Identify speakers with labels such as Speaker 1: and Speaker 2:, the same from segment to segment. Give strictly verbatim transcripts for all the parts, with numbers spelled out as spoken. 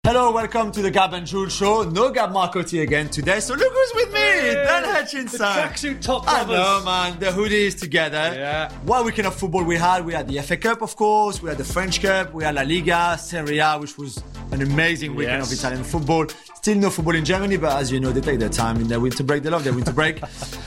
Speaker 1: Hello, welcome to the Gab and Jules show. No Gab Marcotti again today, so look who's with me,
Speaker 2: yeah,
Speaker 1: Dan Hutchinson.
Speaker 2: The tracksuit top
Speaker 1: I
Speaker 2: lovers.
Speaker 1: know, man, the hoodies together.
Speaker 2: Yeah.
Speaker 1: What weekend of football we had? We had the F A Cup, of course, we had the French Cup, we had La Liga, Serie A, which was an amazing weekend
Speaker 2: yes.
Speaker 1: of Italian football. Still no football in Germany, but as you know, they take their time in their winter break. They love their winter break.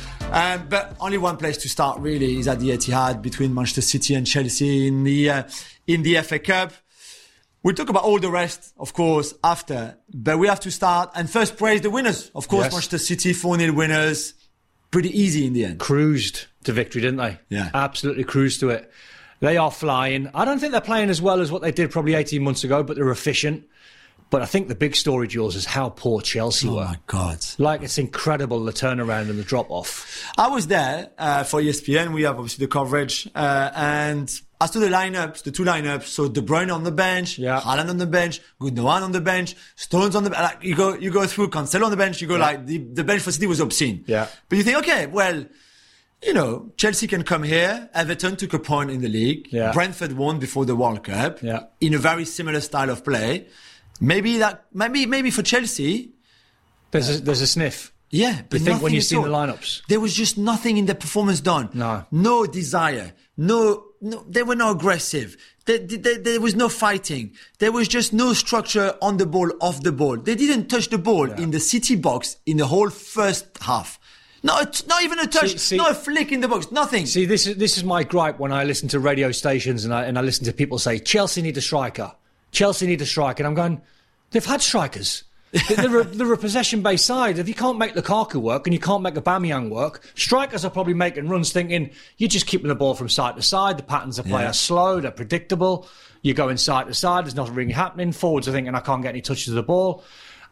Speaker 1: Um, but only one place to start really is at the Etihad between Manchester City and Chelsea in the uh, in the F A Cup. We'll talk about all the rest, of course, after. But we have to start and first praise the winners. Of course,
Speaker 2: yes.
Speaker 1: Manchester City, four nil winners. Pretty easy in the end.
Speaker 2: Cruised to victory, didn't they?
Speaker 1: Yeah.
Speaker 2: Absolutely cruised to it. They are flying. I don't think they're playing as well as what they did probably eighteen months ago, but they're efficient. But I think the big story, Jules, is how poor Chelsea
Speaker 1: Oh
Speaker 2: were.
Speaker 1: my God.
Speaker 2: Like, it's incredible, the turnaround and the drop-off.
Speaker 1: I was there uh, for E S P N. We have obviously the coverage. Uh, and I saw the lineups, the two lineups. So De Bruyne on the bench,
Speaker 2: Yeah.
Speaker 1: Haaland on the bench, Gundogan on the bench, Stones on the bench. Like, you go, you go through Cancelo on the bench. You go
Speaker 2: Yeah.
Speaker 1: like, the, the bench for City was obscene.
Speaker 2: Yeah.
Speaker 1: But you think, okay, well, you know, Chelsea can come here. Everton took a point in the league.
Speaker 2: Yeah.
Speaker 1: Brentford won before the World Cup.
Speaker 2: Yeah.
Speaker 1: In a very similar style of play. Maybe that, maybe, maybe for Chelsea,
Speaker 2: There's a, there's a sniff.
Speaker 1: yeah, but
Speaker 2: You think when
Speaker 1: nothing
Speaker 2: you've
Speaker 1: at
Speaker 2: seen
Speaker 1: all.
Speaker 2: the lineups?
Speaker 1: There was just nothing in the performance done.
Speaker 2: No.
Speaker 1: No desire. No, no, they were not aggressive. There, there, there was no fighting. There was just no structure on the ball, off the ball. They didn't touch the ball
Speaker 2: Yeah.
Speaker 1: in the City box in the whole first half. Not, not even a touch,
Speaker 2: See- see-
Speaker 1: not a flick in the box, nothing.
Speaker 2: See, this is this is my gripe when I listen to radio stations and I and I listen to people say Chelsea need a striker, Chelsea need a striker, and I'm going, they've had strikers. they're, a, they're a possession-based side. If you can't make Lukaku work and you can't make Aubameyang work, strikers are probably making runs thinking you're just keeping the ball from side to side. The patterns of play
Speaker 1: Yeah.
Speaker 2: are slow, they're predictable. You're going side to side. There's nothing really happening. Forwards are thinking I can't get any touches of the ball.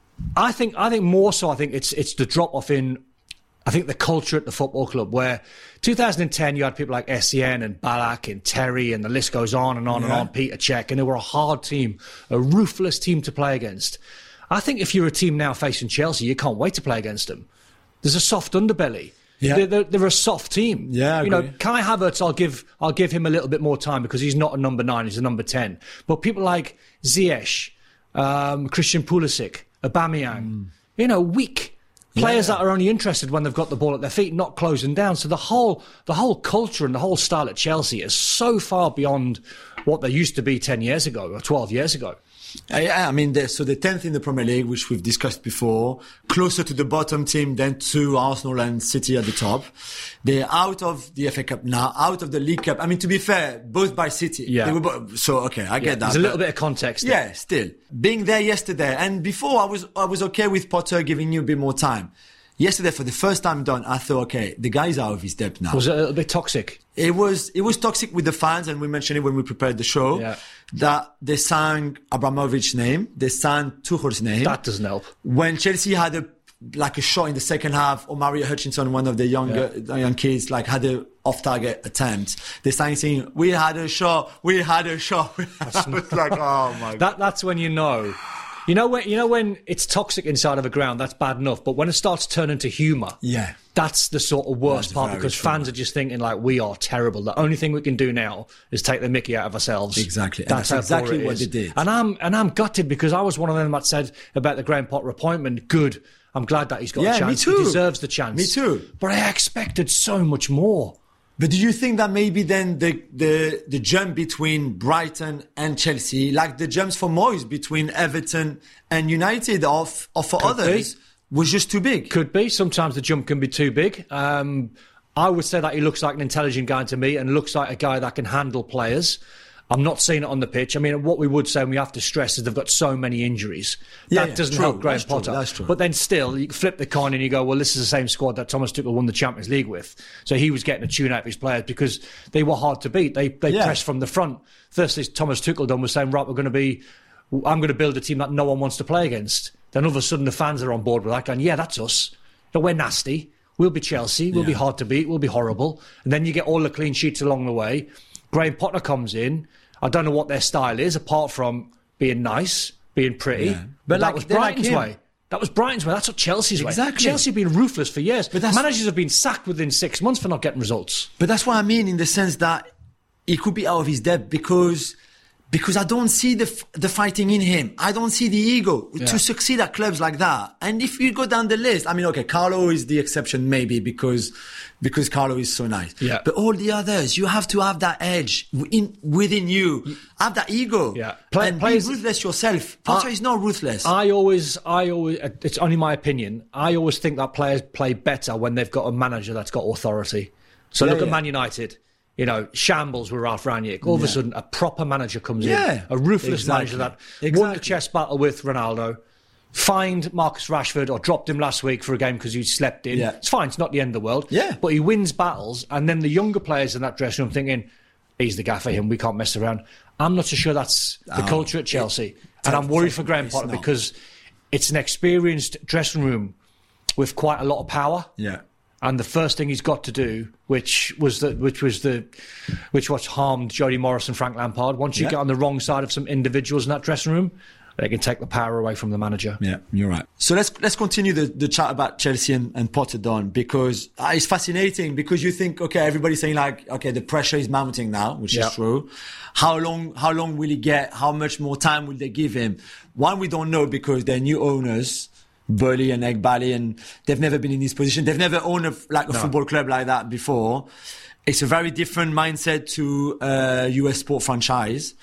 Speaker 2: I think I think more so. I think it's it's the drop off in. I think the culture at the football club where two thousand ten you had people like Essien and Ballack and Terry and the list goes on and on
Speaker 1: Yeah.
Speaker 2: and on, Peter Cech, and they were a hard team, a ruthless team to play against. I think if you're a team now facing Chelsea, you can't wait to play against them. There's a soft underbelly.
Speaker 1: Yeah.
Speaker 2: They're, they're, they're a soft team.
Speaker 1: Yeah, I
Speaker 2: you know,
Speaker 1: agree.
Speaker 2: Kai Havertz, I'll give I'll give him a little bit more time because he's not a number nine, he's a number ten. But people like Ziyech, um, Christian Pulisic, Aubameyang, you know, weak. Players
Speaker 1: Yeah.
Speaker 2: that are only interested when they've got the ball at their feet, not closing down. So the whole the whole culture and the whole style at Chelsea is so far beyond what they used to be ten years ago or twelve years ago.
Speaker 1: Uh, yeah, I mean, they're- so they're tenth in the Premier League, which we've discussed before, closer to the bottom team than to Arsenal and City at the top. They're out of the F A Cup now, out of the League Cup. I mean, to be fair, both by City.
Speaker 2: Yeah.
Speaker 1: They were both, so, okay, I get that.
Speaker 2: There's a little
Speaker 1: but-
Speaker 2: bit of context there.
Speaker 1: Yeah, still. Being there yesterday, and before I was, I was okay with Potter giving you a bit more time. Yesterday, for the first time done, I thought, okay, the guy's out of his depth now.
Speaker 2: Was it a little bit toxic?
Speaker 1: It was it was toxic with the fans, and we mentioned it when we prepared the show.
Speaker 2: Yeah.
Speaker 1: That they sang Abramovich's name, they sang Tuchel's name.
Speaker 2: That doesn't help.
Speaker 1: When Chelsea had a like a shot in the second half, or Mario Hutchinson, one of the younger the young kids, like had a off-target attempt, they sang saying, "We had a shot, we had a shot." I was like, "Oh my god!"
Speaker 2: That that's when you know. You know when you know when it's toxic inside of a ground, that's bad enough. But when it starts turning to humour,
Speaker 1: Yeah.
Speaker 2: that's the sort of worst
Speaker 1: That's
Speaker 2: part
Speaker 1: very
Speaker 2: because
Speaker 1: true.
Speaker 2: fans are just thinking like we are terrible. The only thing we can do now is take the mickey out of ourselves.
Speaker 1: Exactly. And
Speaker 2: That's,
Speaker 1: that's
Speaker 2: how poor
Speaker 1: exactly
Speaker 2: it
Speaker 1: what
Speaker 2: is.
Speaker 1: they did.
Speaker 2: And I'm and I'm gutted because I was one of them that said about the Graham Potter appointment. Good. I'm glad that he's got
Speaker 1: Yeah,
Speaker 2: a
Speaker 1: me
Speaker 2: chance.
Speaker 1: too.
Speaker 2: He deserves the chance.
Speaker 1: Me too.
Speaker 2: But I expected so much more.
Speaker 1: But do you think that maybe then the, the the jump between Brighton and Chelsea, like the jumps for Moyes between Everton and United, or, f- or for
Speaker 2: Could
Speaker 1: others,
Speaker 2: be.
Speaker 1: was just too big?
Speaker 2: Could be. Sometimes the jump can be too big. Um, I would say that he looks like an intelligent guy to me and looks like a guy that can handle players. I'm not seeing it on the pitch. I mean, what we would say, and we have to stress, is they've got so many injuries.
Speaker 1: Yeah,
Speaker 2: that
Speaker 1: yeah,
Speaker 2: doesn't
Speaker 1: true.
Speaker 2: help Graham
Speaker 1: That's true.
Speaker 2: Potter.
Speaker 1: That's true.
Speaker 2: But then still, you flip the coin and you go, well, this is the same squad that Thomas Tuchel won the Champions League with. So he was getting a tune out of his players because they were hard to beat. They they
Speaker 1: Yeah.
Speaker 2: pressed from the front. Firstly, Thomas Tuchel done was saying, right, we're going to be, I'm going to build a team that no one wants to play against. Then all of a sudden the fans are on board with that, going, yeah, that's us. So we're nasty. We'll be Chelsea. We'll be
Speaker 1: Yeah.
Speaker 2: hard to beat. We'll be horrible. And then you get all the clean sheets along the way. Graham Potter comes in. I don't know what their style is, apart from being nice, being pretty.
Speaker 1: Yeah.
Speaker 2: But,
Speaker 1: But
Speaker 2: that
Speaker 1: like-
Speaker 2: was
Speaker 1: they're like
Speaker 2: Brighton's
Speaker 1: him.
Speaker 2: way. That was Brighton's way. That's what Chelsea's way.
Speaker 1: Exactly.
Speaker 2: Chelsea have been ruthless for years.
Speaker 1: But that's-
Speaker 2: Managers have been sacked within six months for not getting results.
Speaker 1: But that's what I mean in the sense that he could be out of his depth because because I don't see the f- the fighting in him. I don't see the ego
Speaker 2: Yeah.
Speaker 1: to succeed at clubs like that. And if you go down the list, I mean, okay, Carlo is the exception maybe because because Carlo is so nice.
Speaker 2: Yeah.
Speaker 1: But all the others, you have to have that edge in, within you, have that ego,
Speaker 2: Yeah. Play-
Speaker 1: and
Speaker 2: players-
Speaker 1: be ruthless yourself. Potter
Speaker 2: I-
Speaker 1: is not ruthless.
Speaker 2: I always, I always, it's only my opinion. I always think that players play better when they've got a manager that's got authority. So
Speaker 1: Yeah,
Speaker 2: look at
Speaker 1: yeah.
Speaker 2: Man United. You know, shambles with Ralph Rangnick. All of a
Speaker 1: Yeah.
Speaker 2: sudden, a proper manager comes
Speaker 1: Yeah,
Speaker 2: in, a ruthless
Speaker 1: exactly.
Speaker 2: manager that won
Speaker 1: Exactly.
Speaker 2: the chess battle with Ronaldo, fined Marcus Rashford or dropped him last week for a game because he slept in.
Speaker 1: Yeah.
Speaker 2: It's fine. It's not the end of the world.
Speaker 1: Yeah.
Speaker 2: But he wins battles, and then the younger players in that dressing room thinking, he's the guy for him. We can't mess around. I'm not so sure that's the
Speaker 1: Oh,
Speaker 2: culture at Chelsea.
Speaker 1: it-
Speaker 2: and I'm worried for Graham
Speaker 1: it's
Speaker 2: Potter
Speaker 1: not.
Speaker 2: because it's an experienced dressing room with quite a lot of power.
Speaker 1: yeah.
Speaker 2: And the first thing he's got to do, which was the, which was the, which was harmed Jody Morris and Frank Lampard. Once you
Speaker 1: Yeah.
Speaker 2: get on the wrong side of some individuals in that dressing room, they can take the power away from the manager.
Speaker 1: Yeah, you're right. So let's let's continue the, the chat about Chelsea and, and Potter, Don, because uh, it's fascinating because you think, okay, everybody's saying like, okay, the pressure is mounting now, which
Speaker 2: Yeah.
Speaker 1: is true. How long how long will he get? How much more time will they give him? One, we don't know because they're new owners, Burley and Egbali, and they've never been in this position. They've never owned a, like a
Speaker 2: No.
Speaker 1: football club like that before. It's a very different mindset to a U S sport franchise.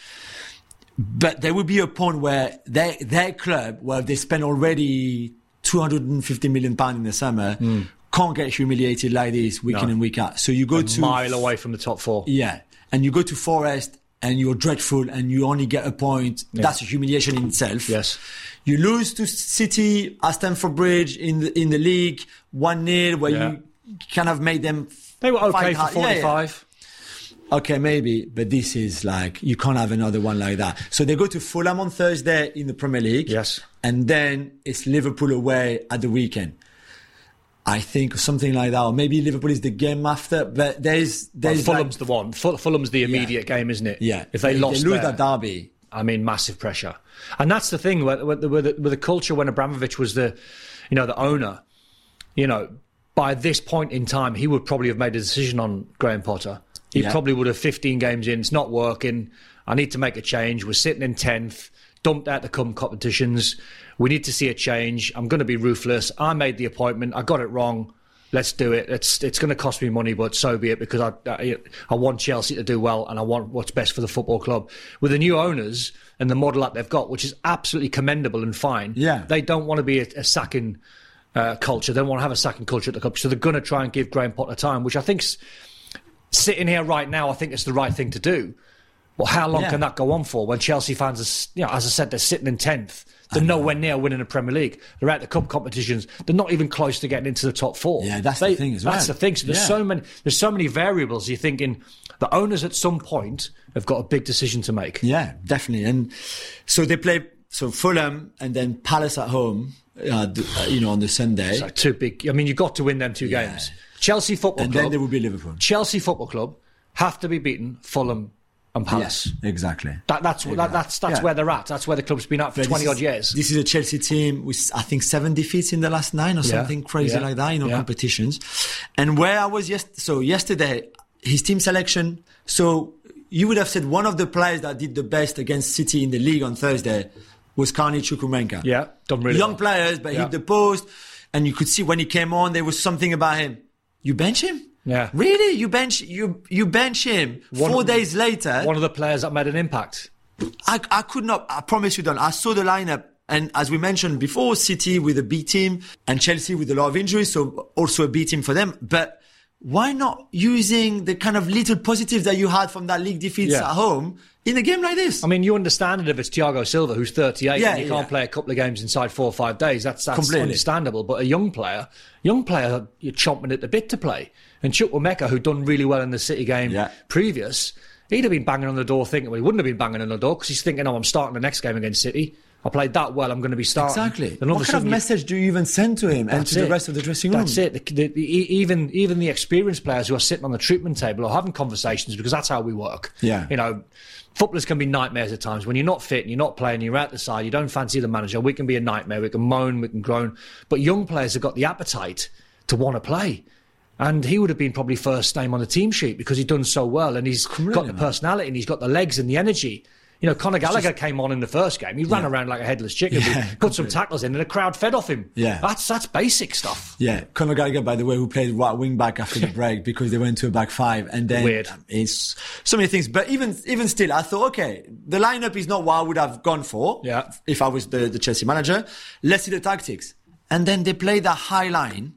Speaker 1: But there will be a point where their their club, where they spend already two hundred fifty million pounds in the summer, can't get humiliated like this week
Speaker 2: No.
Speaker 1: in and week out. So you go
Speaker 2: A
Speaker 1: to
Speaker 2: mile away from the top four.
Speaker 1: yeah, and you go to Forest and you're dreadful and you only get a point. That's a humiliation in itself.
Speaker 2: Yes.
Speaker 1: You lose to City at Stamford Bridge in the in the league one nil, where
Speaker 2: Yeah.
Speaker 1: you kind of made them.
Speaker 2: They were okay
Speaker 1: fight
Speaker 2: for
Speaker 1: hard. Yeah, yeah.
Speaker 2: forty-five.
Speaker 1: Okay, maybe, but this is like, you can't have another one like that. So they go to Fulham on Thursday in the Premier League.
Speaker 2: Yes.
Speaker 1: And then it's Liverpool away at the weekend. I think something like that, or maybe Liverpool is the game after, but there's,
Speaker 2: Well,
Speaker 1: there's
Speaker 2: Fulham's
Speaker 1: like,
Speaker 2: the one. Ful- Fulham's the immediate game, isn't it?
Speaker 1: yeah.
Speaker 2: If they, lost
Speaker 1: they lose
Speaker 2: there,
Speaker 1: that derby.
Speaker 2: I mean, massive pressure. And that's the thing with, with, the, with, the, with the culture when Abramovich was the, you know, the owner, you know, by this point in time, he would probably have made a decision on Graham Potter. He
Speaker 1: Yeah.
Speaker 2: probably would have fifteen games in. It's not working. I need to make a change. We're sitting in tenth, dumped out the cum competitions. We need to see a change. I'm going to be ruthless. I made the appointment. I got it wrong. Let's do it. It's it's going to cost me money, but so be it, because I, I I want Chelsea to do well and I want what's best for the football club. With the new owners and the model that they've got, which is absolutely commendable and fine,
Speaker 1: Yeah.
Speaker 2: they don't want to be a, a sacking uh, culture. They don't want to have a sacking culture at the club. So they're going to try and give Graham Potter time, which I think's sitting here right now, I think it's the right thing to do. But how long
Speaker 1: Yeah.
Speaker 2: can that go on for when Chelsea fans are, you know, as I said, they're sitting in tenth. They're nowhere near winning the Premier League. They're out the cup competitions. They're not even close to getting into the top four.
Speaker 1: Yeah, that's
Speaker 2: They-
Speaker 1: the thing as well.
Speaker 2: That's the thing. So there's
Speaker 1: Yeah.
Speaker 2: so many. There's so many variables. You're thinking the owners at some point have got a big decision to make.
Speaker 1: Yeah, definitely. And so they play, so Fulham and then Palace at home, uh, the, uh, you know, on the Sunday.
Speaker 2: So two big. I mean, you've got to win them two
Speaker 1: Yeah.
Speaker 2: games. Chelsea Football
Speaker 1: And
Speaker 2: Club.
Speaker 1: then there will be Liverpool.
Speaker 2: Chelsea Football Club have to be beaten Fulham and Palace.
Speaker 1: Yes, exactly.
Speaker 2: That, that's that, that's that's
Speaker 1: Yeah.
Speaker 2: where they're at. That's where the club's been at for
Speaker 1: But
Speaker 2: twenty
Speaker 1: this
Speaker 2: odd
Speaker 1: is-
Speaker 2: years.
Speaker 1: This is a Chelsea team with, I think, seven defeats in the last nine or
Speaker 2: Yeah.
Speaker 1: something crazy
Speaker 2: Yeah.
Speaker 1: like that, you know,
Speaker 2: Yeah.
Speaker 1: competitions. And where I was yes, so yesterday, his team selection. So you would have said one of the players that did the best against City in the league on Thursday was Karni Chukwuemeka.
Speaker 2: Yeah, done really
Speaker 1: Young
Speaker 2: well.
Speaker 1: players, but
Speaker 2: Yeah.
Speaker 1: hit the post, and you could see when he came on, there was something about him. You bench him?
Speaker 2: Yeah.
Speaker 1: Really? You bench you you bench him
Speaker 2: One
Speaker 1: four
Speaker 2: of-
Speaker 1: days later?
Speaker 2: One of the players that made an impact.
Speaker 1: I, I could not, I promise you, Don, I saw the lineup. And as we mentioned before, City with a B team and Chelsea with a lot of injuries, so also a B team for them. But why not using the kind of little positives that you had from that league defeats
Speaker 2: Yeah.
Speaker 1: at home in a game like this?
Speaker 2: I mean, you understand it if it's Thiago Silva, who's thirty-eight,
Speaker 1: Yeah,
Speaker 2: and you
Speaker 1: yeah,
Speaker 2: can't
Speaker 1: yeah.
Speaker 2: play a couple of games inside four or five days. That's that's
Speaker 1: Completely.
Speaker 2: understandable. But a young player, young player, you're chomping at the bit to play. And Chukwuemeka, who'd done really well in the City game
Speaker 1: Yeah.
Speaker 2: previous, he'd have been banging on the door thinking, well, he wouldn't have been banging on the door because he's thinking, oh, I'm starting the next game against City. I played that well, I'm going to be starting.
Speaker 1: Exactly.
Speaker 2: Then all
Speaker 1: What
Speaker 2: of a
Speaker 1: kind of
Speaker 2: sudden you-
Speaker 1: message do you even send to him and
Speaker 2: That's
Speaker 1: to
Speaker 2: it.
Speaker 1: the rest of the dressing room?
Speaker 2: That's it. The, the, the, e- even even the experienced players who are sitting on the treatment table are having conversations because that's how we work.
Speaker 1: Yeah.
Speaker 2: You know, footballers can be nightmares at times. When you're not fit and you're not playing, you're out the side, you don't fancy the manager, we can be a nightmare. We can moan, we can groan. But young players have got the appetite to want to play. And he would have been probably first name on the team sheet because he's done so well and he's got the
Speaker 1: man.
Speaker 2: personality and he's got the legs and the energy. You know, Conor Gallagher
Speaker 1: just,
Speaker 2: came on in the first game. He ran
Speaker 1: yeah.
Speaker 2: around like a headless chicken.
Speaker 1: Yeah,
Speaker 2: He put some tackles in and the crowd fed off him.
Speaker 1: Yeah.
Speaker 2: That's that's basic stuff.
Speaker 1: Yeah. Conor Gallagher, by the way, who played right wing back after the break because they went to a back five. And then
Speaker 2: Weird.
Speaker 1: Um, it's so many things. But even even still, I thought, okay, the lineup is not what I would have gone for
Speaker 2: Yeah.
Speaker 1: if I was the, the Chelsea manager. Let's see the tactics. And then they play the high line.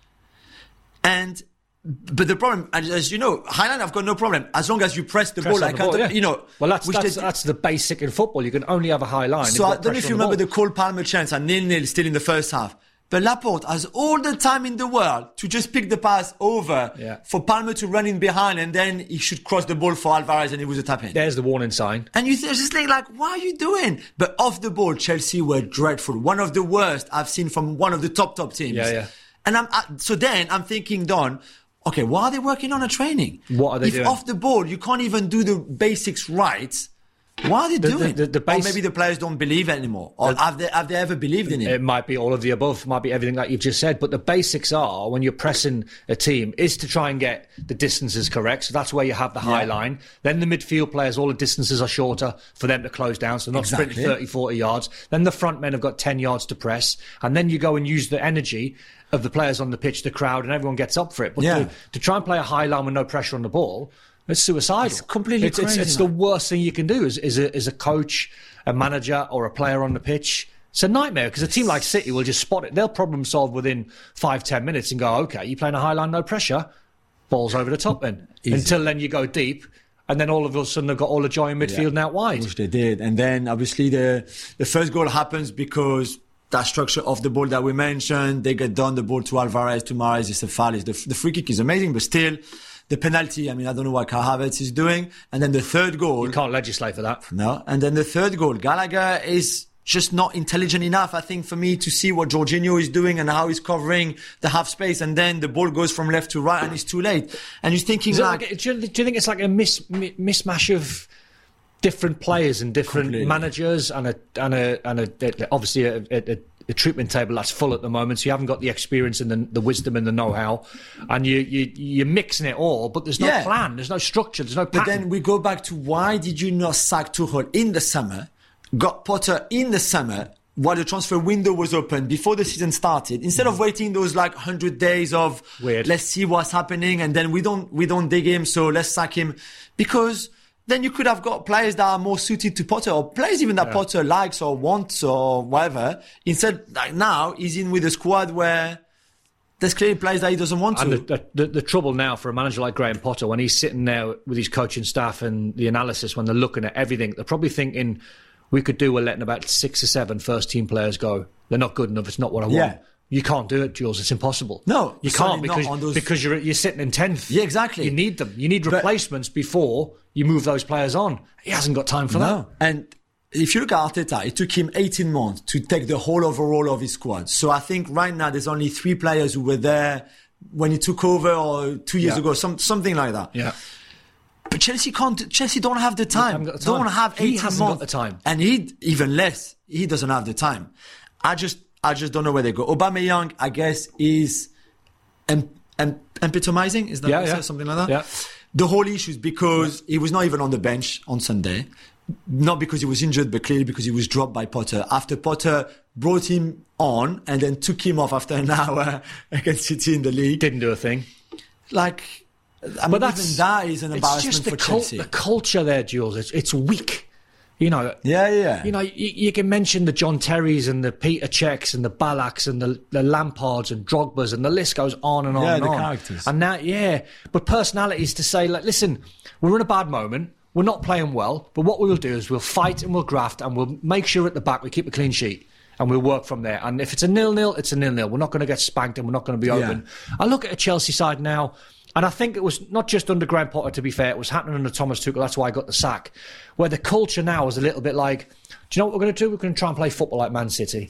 Speaker 1: And But the problem, as, as you know, Highland, I've got no problem as long as you press the
Speaker 2: Press
Speaker 1: ball.
Speaker 2: on
Speaker 1: I
Speaker 2: the
Speaker 1: can't,
Speaker 2: ball, yeah.
Speaker 1: you know.
Speaker 2: Well, that's
Speaker 1: which
Speaker 2: that's,
Speaker 1: they-
Speaker 2: that's the basic in football. You can only have a high line.
Speaker 1: So I don't know if you remember the Cole Palmer chance and nil-nil still in the first half. But Laporte has all the time in the world to just pick the pass over
Speaker 2: Yeah.
Speaker 1: for Palmer to run in behind, and then he should cross the ball for Alvarez, and it was a tap in.
Speaker 2: There's the warning sign.
Speaker 1: And you th- just think like, what are you doing? But off the ball, Chelsea were dreadful. One of the worst I've seen from one of the top top teams.
Speaker 2: Yeah, yeah.
Speaker 1: And I'm I, so then I'm thinking, Don, okay, why are they working on a training?
Speaker 2: What are they
Speaker 1: if
Speaker 2: doing?
Speaker 1: Off the ball, you can't even do the basics right. What are they
Speaker 2: The-
Speaker 1: doing?
Speaker 2: the- the- the base-
Speaker 1: or maybe the players don't believe it anymore. Or have they have they ever believed in it?
Speaker 2: It might be all of the above, it might be everything like you've just said. But the basics are, when you're pressing a team, is to try and get the distances correct. So that's where you have the high
Speaker 1: Yeah.
Speaker 2: line. Then the midfield players, all the distances are shorter for them to close down. So they're not
Speaker 1: Exactly.
Speaker 2: sprinting thirty, forty yards. Then the front men have got ten yards to press. And then you go and use the energy of the players on the pitch, the crowd, and everyone gets up for it. But
Speaker 1: Yeah.
Speaker 2: to, to try and play a high line with no pressure on the ball, it's suicidal.
Speaker 1: It's completely
Speaker 2: it's, it's,
Speaker 1: crazy,
Speaker 2: it's the
Speaker 1: man.
Speaker 2: worst thing you can do as, as, a, as a coach, a manager, or a player on the pitch. It's a nightmare because a team like City will just spot it. They'll problem solve within five, ten minutes and go, okay, you're playing a high line, no pressure. Ball's over the top then.
Speaker 1: Easy.
Speaker 2: Until then you go deep. And then all of a sudden they've got all the joy in midfield and out wide.
Speaker 1: Which they did. And then obviously the the first goal happens because that structure of the ball that we mentioned, they get done the ball to Alvarez, to Mahrez, it's a foul. It's the, the free kick is amazing, but still the penalty, I mean, I don't know what Kai Havertz is doing. And then the third goal.
Speaker 2: You can't legislate for that.
Speaker 1: No. And then the third goal, Gallagher is just not intelligent enough, I think, for me to see what Jorginho is doing and how he's covering the half space. And then the ball goes from left to right and it's too late. And you're thinking
Speaker 2: Is it
Speaker 1: like,
Speaker 2: like, do, you, do you think it's like a mis, mi- mismatch of different players and different
Speaker 1: Completely.
Speaker 2: managers and a and a and a, obviously a, a, a treatment table that's full at the moment, so you haven't got the experience and the, the wisdom and the know-how, and you, you you're mixing it all, but there's no
Speaker 1: Yeah.
Speaker 2: plan, there's no structure, there's no pattern.
Speaker 1: But then we go back to why did you not sack Tuchel in the summer, got Potter in the summer while the transfer window was open before the season started, instead of waiting those like one hundred days of
Speaker 2: Weird.
Speaker 1: let's see what's happening and then we don't we don't dig him, so let's sack him, because then you could have got players that are more suited to Potter, or players even that
Speaker 2: Yeah.
Speaker 1: Potter likes or wants or whatever. Instead, like now he's in with a squad where there's clearly players that he doesn't want
Speaker 2: And
Speaker 1: to.
Speaker 2: the, the, the trouble now for a manager like Graham Potter, when he's sitting there with his coaching staff and the analysis, when they're looking at everything, they're probably thinking, we could do with letting about six or seven first team players go. They're not good enough. It's not what I want.
Speaker 1: Yeah.
Speaker 2: You can't do it, Jules. It's impossible.
Speaker 1: No,
Speaker 2: you
Speaker 1: certainly
Speaker 2: can't
Speaker 1: not
Speaker 2: because,
Speaker 1: on those-
Speaker 2: because you're you're sitting in tenth.
Speaker 1: Yeah, exactly.
Speaker 2: You need them. You need
Speaker 1: But-
Speaker 2: replacements before you move those players on. He hasn't got time for
Speaker 1: No. And if you look at Arteta, it took him eighteen months to take the whole overall of his squad. So I think right now there's only three players who were there when he took over, or two years
Speaker 2: Yeah.
Speaker 1: ago, some, something like that.
Speaker 2: that. Yeah.
Speaker 1: But Chelsea can't, Chelsea don't have the time.
Speaker 2: haven't got the time.
Speaker 1: Don't have
Speaker 2: He
Speaker 1: eighteen
Speaker 2: hasn't got
Speaker 1: months.
Speaker 2: the time.
Speaker 1: And he, even less, he doesn't have the time. I just, I just don't know where they go. Aubameyang, I guess, is em, em, epitomizing. Is that
Speaker 2: Yeah,
Speaker 1: what you
Speaker 2: yeah.
Speaker 1: say? Something like that?
Speaker 2: Yeah.
Speaker 1: The whole issue is because he was not even on the bench on Sunday. Not because he was injured, but clearly because he was dropped by Potter. After Potter brought him on and then took him off after an hour against City in the league.
Speaker 2: Didn't do a thing.
Speaker 1: Like, I mean,
Speaker 2: But that's
Speaker 1: even that is an
Speaker 2: it's
Speaker 1: embarrassment
Speaker 2: just the,
Speaker 1: for
Speaker 2: cul-
Speaker 1: Chelsea.
Speaker 2: the culture there, Jules. It's, it's weak. You know,
Speaker 1: Yeah, yeah.
Speaker 2: You know, you, you can mention the John Terrys and the Peter Cechs and the Balaks and the, the Lampards and Drogbas, and the list goes on and on
Speaker 1: Yeah,
Speaker 2: and
Speaker 1: the
Speaker 2: on.
Speaker 1: characters.
Speaker 2: And now, yeah, but personalities to say, like, listen, we're in a bad moment, we're not playing well, but what we'll do is we'll fight and we'll graft and we'll make sure at the back we keep a clean sheet. And we'll work from there. And if it's a nil-nil, it's a nil-nil. We're not going to get spanked and we're not going to be open. I look at a Chelsea side now, and I think it was not just under Graham Potter, to be fair. It was happening under Thomas Tuchel. That's why I got the sack. Where the culture now is a little bit like, do you know what we're going to do? We're going to try and play football like Man City.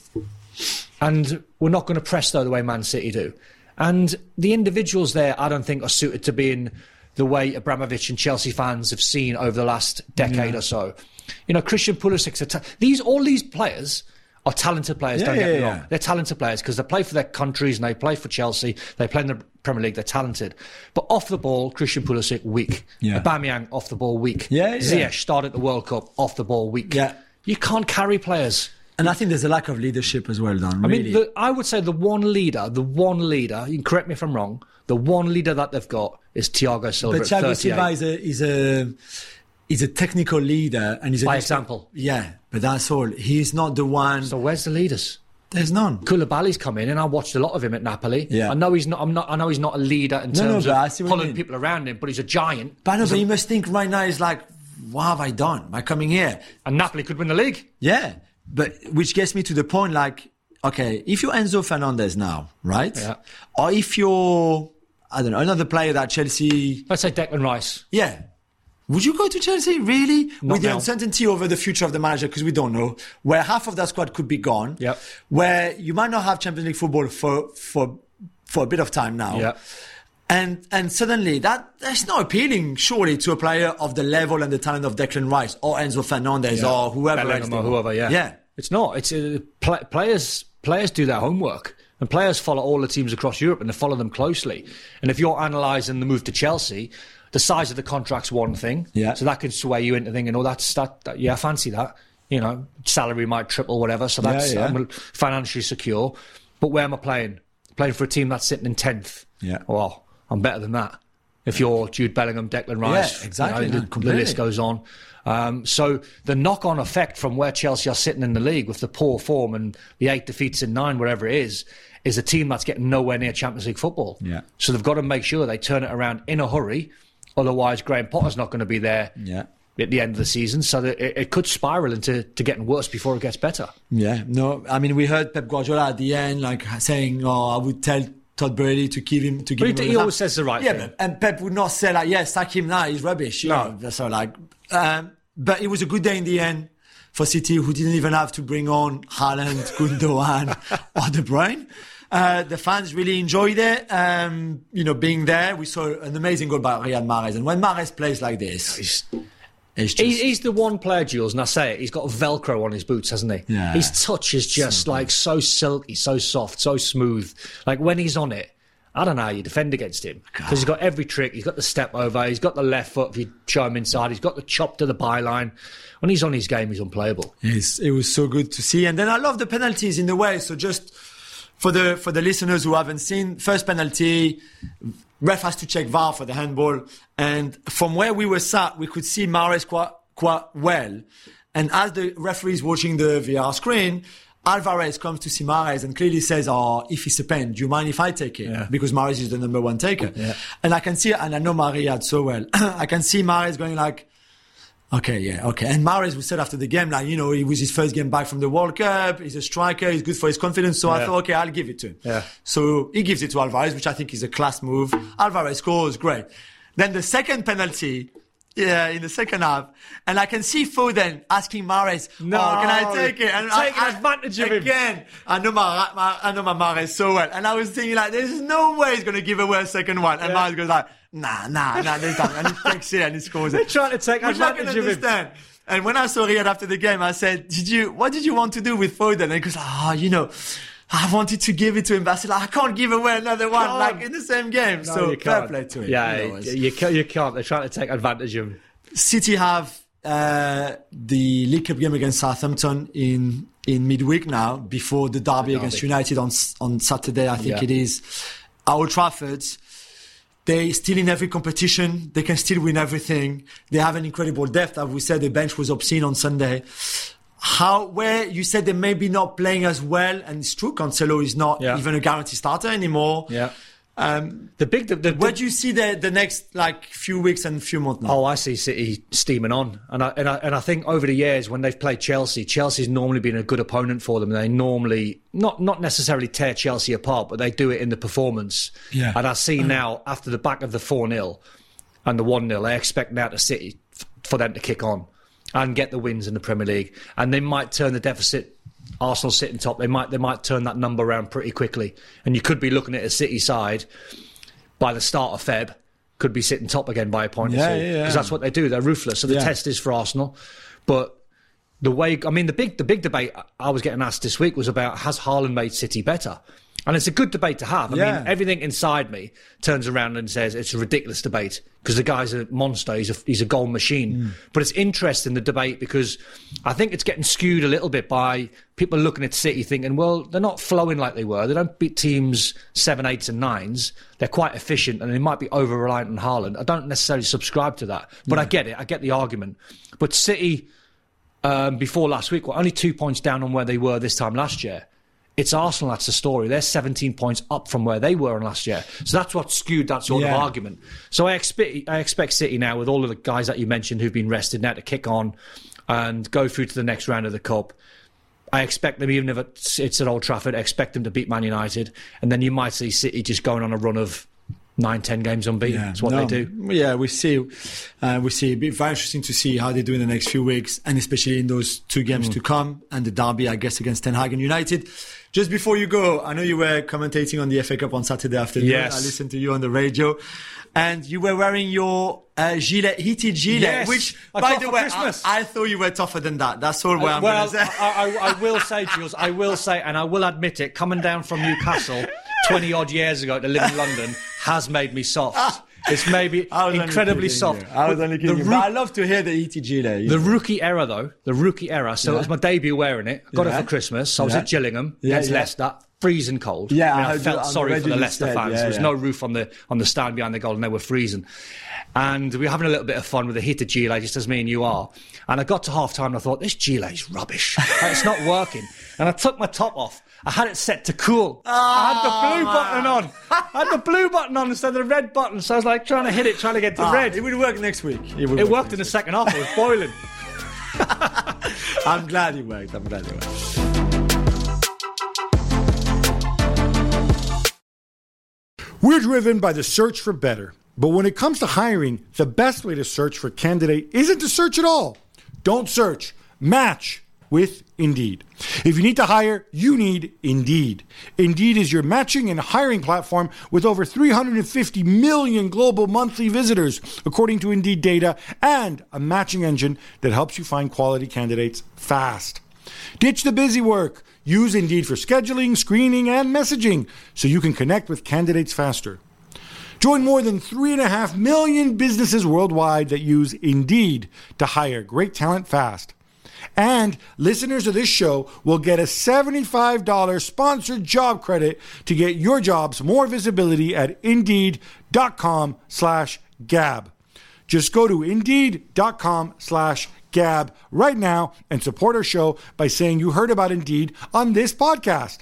Speaker 2: And we're not going to press, though, the way Man City do. And the individuals there, I don't think, are suited to being the way Abramovich and Chelsea fans have seen over the last decade or so. You know, Christian Pulisic's atta- these all these players are talented players,
Speaker 1: Yeah,
Speaker 2: don't get
Speaker 1: yeah,
Speaker 2: me wrong.
Speaker 1: yeah.
Speaker 2: They're talented players because they play for their countries and they play for Chelsea. They play in the Premier League. They're talented. But off the ball, Christian Pulisic, weak.
Speaker 1: Yeah.
Speaker 2: Aubameyang, off the ball, weak.
Speaker 1: Yeah, yeah.
Speaker 2: Ziyech started the World Cup, off the ball, weak.
Speaker 1: Yeah.
Speaker 2: You can't carry players.
Speaker 1: And I think there's a lack of leadership as well, Don.
Speaker 2: I
Speaker 1: Really.
Speaker 2: mean, the, I would say the one leader, the one leader, you can correct me if I'm wrong, the one leader that they've got is Thiago Silva
Speaker 1: but
Speaker 2: at
Speaker 1: Thiago
Speaker 2: thirty-eight.
Speaker 1: Silva is a, is a, is a technical leader. And he's a
Speaker 2: By example.
Speaker 1: Yeah, but that's all. He's not the one.
Speaker 2: So where's the leaders?
Speaker 1: There's none.
Speaker 2: Koulibaly's come in, and I watched a lot of him at Napoli.
Speaker 1: Yeah.
Speaker 2: I know he's not. I'm not. I know he's not a leader in
Speaker 1: No, no,
Speaker 2: terms
Speaker 1: but I
Speaker 2: of
Speaker 1: see what you
Speaker 2: pulling
Speaker 1: mean.
Speaker 2: people around him, but he's a giant.
Speaker 1: But, no,
Speaker 2: He's
Speaker 1: but
Speaker 2: a-
Speaker 1: you must think right now is like, what have I done by coming here?
Speaker 2: and Napoli could win the league.
Speaker 1: Yeah, but which gets me to the point, like, okay, if you're Enzo Fernandez now, right?
Speaker 2: Yeah.
Speaker 1: Or if you're, I don't know, another player that Chelsea,
Speaker 2: Let's say Declan Rice.
Speaker 1: yeah. Would you go to Chelsea, really?
Speaker 2: Not
Speaker 1: With the
Speaker 2: now.
Speaker 1: uncertainty over the future of the manager, because we don't know, where half of that squad could be gone,
Speaker 2: Yep.
Speaker 1: where you might not have Champions League football for, for, for a bit of time now.
Speaker 2: Yeah.
Speaker 1: And and suddenly that that's not appealing, surely, to a player of the level and the talent of Declan Rice or Enzo Fernandez
Speaker 2: Yeah.
Speaker 1: or whoever else
Speaker 2: Bellingham
Speaker 1: they
Speaker 2: or
Speaker 1: want.
Speaker 2: whoever. Yeah.
Speaker 1: Yeah.
Speaker 2: It's not. It's uh, pl- players. Players do their homework, and players follow all the teams across Europe, and they follow them closely. And if you're analysing the move to Chelsea, the size of the contract's one thing.
Speaker 1: Yeah.
Speaker 2: So that can sway you into thinking, oh, that's that. that yeah, I fancy that. You know, salary might triple, whatever. So that's
Speaker 1: Yeah, yeah.
Speaker 2: I'm financially secure. But where am I playing? Playing for a team that's sitting in tenth.
Speaker 1: Yeah.
Speaker 2: Well, I'm better than that. If you're Jude Bellingham, Declan Rice,
Speaker 1: Yeah, exactly,
Speaker 2: you
Speaker 1: no,
Speaker 2: know, the, the
Speaker 1: completely.
Speaker 2: list goes on. Um, so the knock-on effect from where Chelsea are sitting in the league with the poor form and the eight defeats in nine, whatever it is, is a team that's getting nowhere near Champions League football.
Speaker 1: Yeah.
Speaker 2: So they've got to make sure they turn it around in a hurry. Otherwise, Graham Potter's not going to be there
Speaker 1: Yeah.
Speaker 2: at the end of the season. So that it, it could spiral into to getting worse before it gets better.
Speaker 1: Yeah, no, I mean, we heard Pep Guardiola at the end, like saying, "Oh, I would tell Todd Boehly to give him to give
Speaker 2: But
Speaker 1: him."
Speaker 2: he- he always says the right
Speaker 1: yeah,
Speaker 2: thing.
Speaker 1: But, and Pep would not say like, "Yeah, sack him now. He's rubbish." You
Speaker 2: No.
Speaker 1: know? So like, um, but it was a good day in the end for City, who didn't even have to bring on Haaland, Gundogan, or De Bruyne. Uh, the fans really enjoyed it. Um, you know, being there, we saw an amazing goal by Riyad Mahrez, and when Mahrez plays like this,
Speaker 2: He's,
Speaker 1: it's just
Speaker 2: He, he's the one player, Jules, and I say it, he's got Velcro on his boots, hasn't he?
Speaker 1: Yeah.
Speaker 2: His touch is just like so silky, so soft, so smooth. Like when he's on it, I don't know how you defend against him. Because he's got every trick. He's got the step over. He's got the left foot if you show him inside. He's got the chop to the byline. When he's on his game, he's unplayable.
Speaker 1: Yes, it was so good to see. And then I love the penalties in the way. So just for the for the listeners who haven't seen, first penalty, ref has to check V A R for the handball. And from where we were sat, we could see Mahrez quite, quite well. And as the referee is watching the V R screen, Alvarez comes to see Mahrez and clearly says, "Oh, if it's a pen, do you mind if I take it?"
Speaker 2: Yeah.
Speaker 1: Because Mahrez is the number one taker.
Speaker 2: Yeah.
Speaker 1: And I can see, and I know Mariad so well, I can see Mahrez going like, okay, yeah, okay. And Mahrez was said after the game, like, you know, it was his first game back from the World Cup. He's a striker. He's good for his confidence. So I
Speaker 2: Yeah.
Speaker 1: thought, okay, I'll give it to him.
Speaker 2: Yeah.
Speaker 1: So he gives it to Alvarez, which I think is a class move. Alvarez scores, great. Then the second penalty, yeah, in the second half, and I can see Foden asking Mahrez,
Speaker 2: No,
Speaker 1: "Oh, can I take it?" And
Speaker 2: taking
Speaker 1: I, I,
Speaker 2: advantage of him.
Speaker 1: again. I know my, my I know my Mahrez so well, and I was thinking like, "There's no way he's going to give away a second one." And
Speaker 2: Yeah.
Speaker 1: Mahrez goes like, "Nah, nah, nah, this time," and he takes it and he scores it.
Speaker 2: They're trying to take
Speaker 1: Which I can
Speaker 2: advantage of him.
Speaker 1: understand. And when I saw Riyad after the game, I said, "Did you? What did you want to do with Foden?" And he goes, "Ah, oh, you know, I wanted to give it to him, but I said, I can't give away another one
Speaker 2: Can't.
Speaker 1: like in the same game."
Speaker 2: No,
Speaker 1: so
Speaker 2: you
Speaker 1: fair
Speaker 2: can't.
Speaker 1: play to him.
Speaker 2: Yeah,
Speaker 1: You know, it's-
Speaker 2: you, can't, you can't. They're trying to take advantage of him.
Speaker 1: City have uh, the League Cup game against Southampton in in midweek now, before the derby,
Speaker 2: The
Speaker 1: against
Speaker 2: derby.
Speaker 1: United on s- on Saturday. I think
Speaker 2: Yeah.
Speaker 1: it is at Old Trafford. They still in every competition. They can still win everything. They have an incredible depth. As we said, the bench was obscene on Sunday. How, where you said they may be not playing as well, and it's true, Cancelo is not
Speaker 2: Yeah.
Speaker 1: even a guaranteed starter anymore.
Speaker 2: Yeah.
Speaker 1: Um,
Speaker 2: The big, the, the,
Speaker 1: where do you see the the next like few weeks and few months now?
Speaker 2: Oh, I see City steaming on, and I, and I and I think over the years when they've played Chelsea, Chelsea's normally been a good opponent for them. They normally not not necessarily tear Chelsea apart, but they do it in the performance.
Speaker 1: Yeah.
Speaker 2: And I see now after the back of the four nil and the one nil, I expect now to City f- for them to kick on and get the wins in the Premier League, and they might turn the deficit. Arsenal sitting top, they might they might turn that number around pretty quickly, and you could be looking at a City side by the start of Feb could be sitting top again by a point
Speaker 1: Yeah,
Speaker 2: or two,
Speaker 1: yeah, yeah.
Speaker 2: because that's what they do. They're ruthless. So the
Speaker 1: Yeah.
Speaker 2: test is for Arsenal, but the way, I mean, the big the big debate I was getting asked this week was about, has Haaland made City better? And it's a good debate to have. I
Speaker 1: Yeah.
Speaker 2: mean, everything inside me turns around and says it's a ridiculous debate because the guy's a monster. He's a, he's a goal machine. Mm. But it's interesting, the debate, because I think it's getting skewed a little bit by people looking at City thinking, well, they're not flowing like they were. They don't beat teams seven, eights and nines. They're quite efficient and they might be over-reliant on Haaland. I don't necessarily subscribe to that. But yeah. I get it. I get the argument. But City, um, before last week, were only two points down on where they were this time last year. It's Arsenal that's the story. They're seventeen points up from where they were last year. So that's what skewed that sort yeah. of argument. So I expect I expect City now, with all of the guys that you mentioned who've been rested now, to kick on and go through to the next round of the Cup. I expect them, even if it's, it's at Old Trafford, I expect them to beat Man United. And then you might see City just going on a run of nine, ten games unbeaten. Yeah, that's what no, they do.
Speaker 1: Yeah, we see. Uh, we see. It'll be very interesting to see how they do in the next few weeks, and especially in those two games mm. to come, and the derby, I guess, against Ten Hag and United. Just before you go, I know you were commentating on the F A Cup on Saturday afternoon.
Speaker 2: Yes.
Speaker 1: I listened to you on the radio, and you were wearing your uh, gilet, heated gilet,
Speaker 2: yes.
Speaker 1: which,
Speaker 2: I
Speaker 1: by the way,
Speaker 2: I,
Speaker 1: I thought you were tougher than that. That's all what
Speaker 2: uh,
Speaker 1: I'm
Speaker 2: well,
Speaker 1: going to say.
Speaker 2: I, I, I will say, Jules, I will say, and I will admit it, coming down from Newcastle twenty odd years ago to live in London has made me soft. It's maybe incredibly soft.
Speaker 1: You. I was only kidding. Ro- I love to hear the E T gilet.
Speaker 2: The know. rookie era, though, the rookie era. So yeah. it was my debut wearing it. I got yeah. it for Christmas. So I was
Speaker 1: yeah.
Speaker 2: at Gillingham
Speaker 1: yeah,
Speaker 2: against
Speaker 1: yeah.
Speaker 2: Leicester, freezing cold.
Speaker 1: Yeah,
Speaker 2: I, mean, I,
Speaker 1: I
Speaker 2: felt
Speaker 1: do,
Speaker 2: sorry for the Leicester
Speaker 1: said,
Speaker 2: fans.
Speaker 1: Yeah,
Speaker 2: there was
Speaker 1: yeah.
Speaker 2: no roof on the on the stand behind the goal, and they were freezing. And we were having a little bit of fun with the heated gilet, just as me and you are. And I got to half time and I thought, this gilet's rubbish. It's not working. And I took my top off. I had it set to cool. Oh, I had the blue man. button on. I had the blue button on instead of the red button. So I was like trying to hit it, trying to get to
Speaker 1: ah,
Speaker 2: red.
Speaker 1: It would work next week. It,
Speaker 2: it worked in the second half. It was boiling.
Speaker 1: I'm glad it worked. I'm glad it worked.
Speaker 3: We're driven by the search for better. But when it comes to hiring, the best way to search for a candidate isn't to search at all. Don't search. Match with Indeed. If you need to hire, you need Indeed. Indeed is your matching and hiring platform with over three hundred fifty million global monthly visitors, according to Indeed data, and a matching engine that helps you find quality candidates fast. Ditch the busy work. Use Indeed for scheduling, screening, and messaging so you can connect with candidates faster. Join more than three and a half million businesses worldwide that use Indeed to hire great talent fast. And listeners of this show will get a seventy-five dollars sponsored job credit to get your jobs more visibility at Indeed.com slash Gab. Just go to Indeed.com slash Gab right now and support our show by saying you heard about Indeed on this podcast.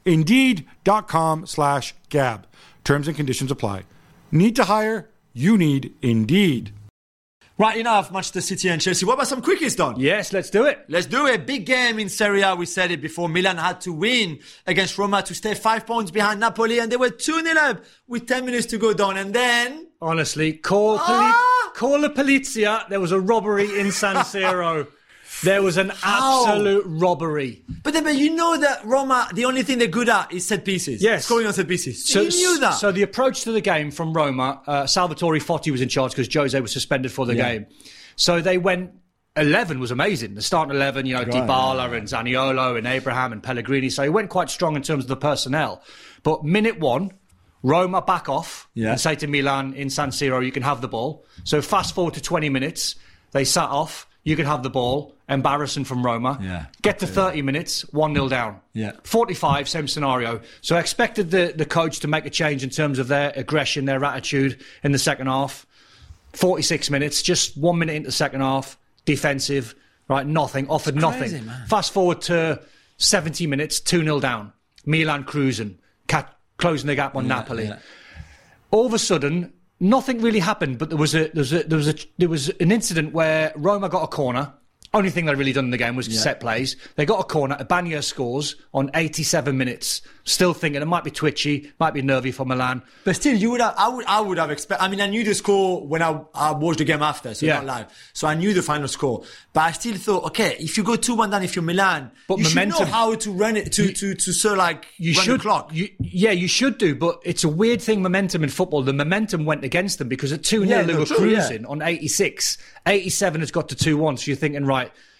Speaker 3: Indeed.com slash Gab. Terms and conditions apply. Need to hire? You need Indeed.
Speaker 1: Right, enough Manchester City and Chelsea. What about some quickies, Don?
Speaker 2: Yes, let's do it.
Speaker 1: Let's do it. Big game in Serie A. We said it before. Milan had to win against Roma to stay five points behind Napoli, and they were two nil up with ten minutes to go down. And then...
Speaker 2: Honestly, call, poli-
Speaker 1: ah!
Speaker 2: call the polizia. There was a robbery in San Siro. There was an
Speaker 1: How?
Speaker 2: absolute robbery.
Speaker 1: But then, but you know that Roma, the only thing they're good at is set pieces.
Speaker 2: Yes.
Speaker 1: Scoring on set pieces.
Speaker 2: So,
Speaker 1: you knew that.
Speaker 2: So the approach to the game from Roma, uh, Salvatore Fotti was in charge because Jose was suspended for the
Speaker 1: yeah.
Speaker 2: game. So they went, eleven was amazing. The starting eleven, you know, right, Dybala yeah, yeah. and Zaniolo and Abraham and Pellegrini. So he went quite strong in terms of the personnel. But minute one, Roma back off
Speaker 1: yeah.
Speaker 2: and say to Milan in San Siro, you can have the ball. So fast forward to twenty minutes, they sat off. You can have the ball. Embarrassing from Roma.
Speaker 1: Yeah.
Speaker 2: Get to thirty minutes, one nil down.
Speaker 1: Yeah.
Speaker 2: forty-five, same scenario. So I expected the, the coach to make a change in terms of their aggression, their attitude in the second half. forty-six minutes, just one minute into the second half, defensive, right, nothing, offered
Speaker 1: it's
Speaker 2: nothing.
Speaker 1: crazy, man.
Speaker 2: Fast forward to seventy minutes, two nil down. Milan cruising, cat, closing the gap on
Speaker 1: yeah,
Speaker 2: Napoli.
Speaker 1: Yeah.
Speaker 2: All of a sudden, nothing really happened, but there was a there was a, there was a there was an incident where Roma got a corner. Only thing they'd really done in the game was
Speaker 1: yeah.
Speaker 2: set plays. They got a corner. Abanya scores on eighty-seven minutes. Still thinking it might be twitchy, might be nervy for Milan.
Speaker 1: But still, you would have. I would. I would have expected. I mean, I knew the score when I, I watched the game after, so
Speaker 2: yeah.
Speaker 1: not live. So I knew the final score. But I still thought, okay, if you go two one down, if you're Milan,
Speaker 2: but
Speaker 1: you
Speaker 2: momentum,
Speaker 1: should know how to run it to you, to to so like
Speaker 2: you
Speaker 1: run
Speaker 2: should,
Speaker 1: the clock.
Speaker 2: You, yeah, you should do. But it's a weird thing. Momentum in football. The momentum went against them because at two nil
Speaker 1: yeah,
Speaker 2: they
Speaker 1: no,
Speaker 2: were
Speaker 1: true,
Speaker 2: cruising
Speaker 1: yeah.
Speaker 2: on eighty-six. eighty-seven has got to two one. So you're thinking, right.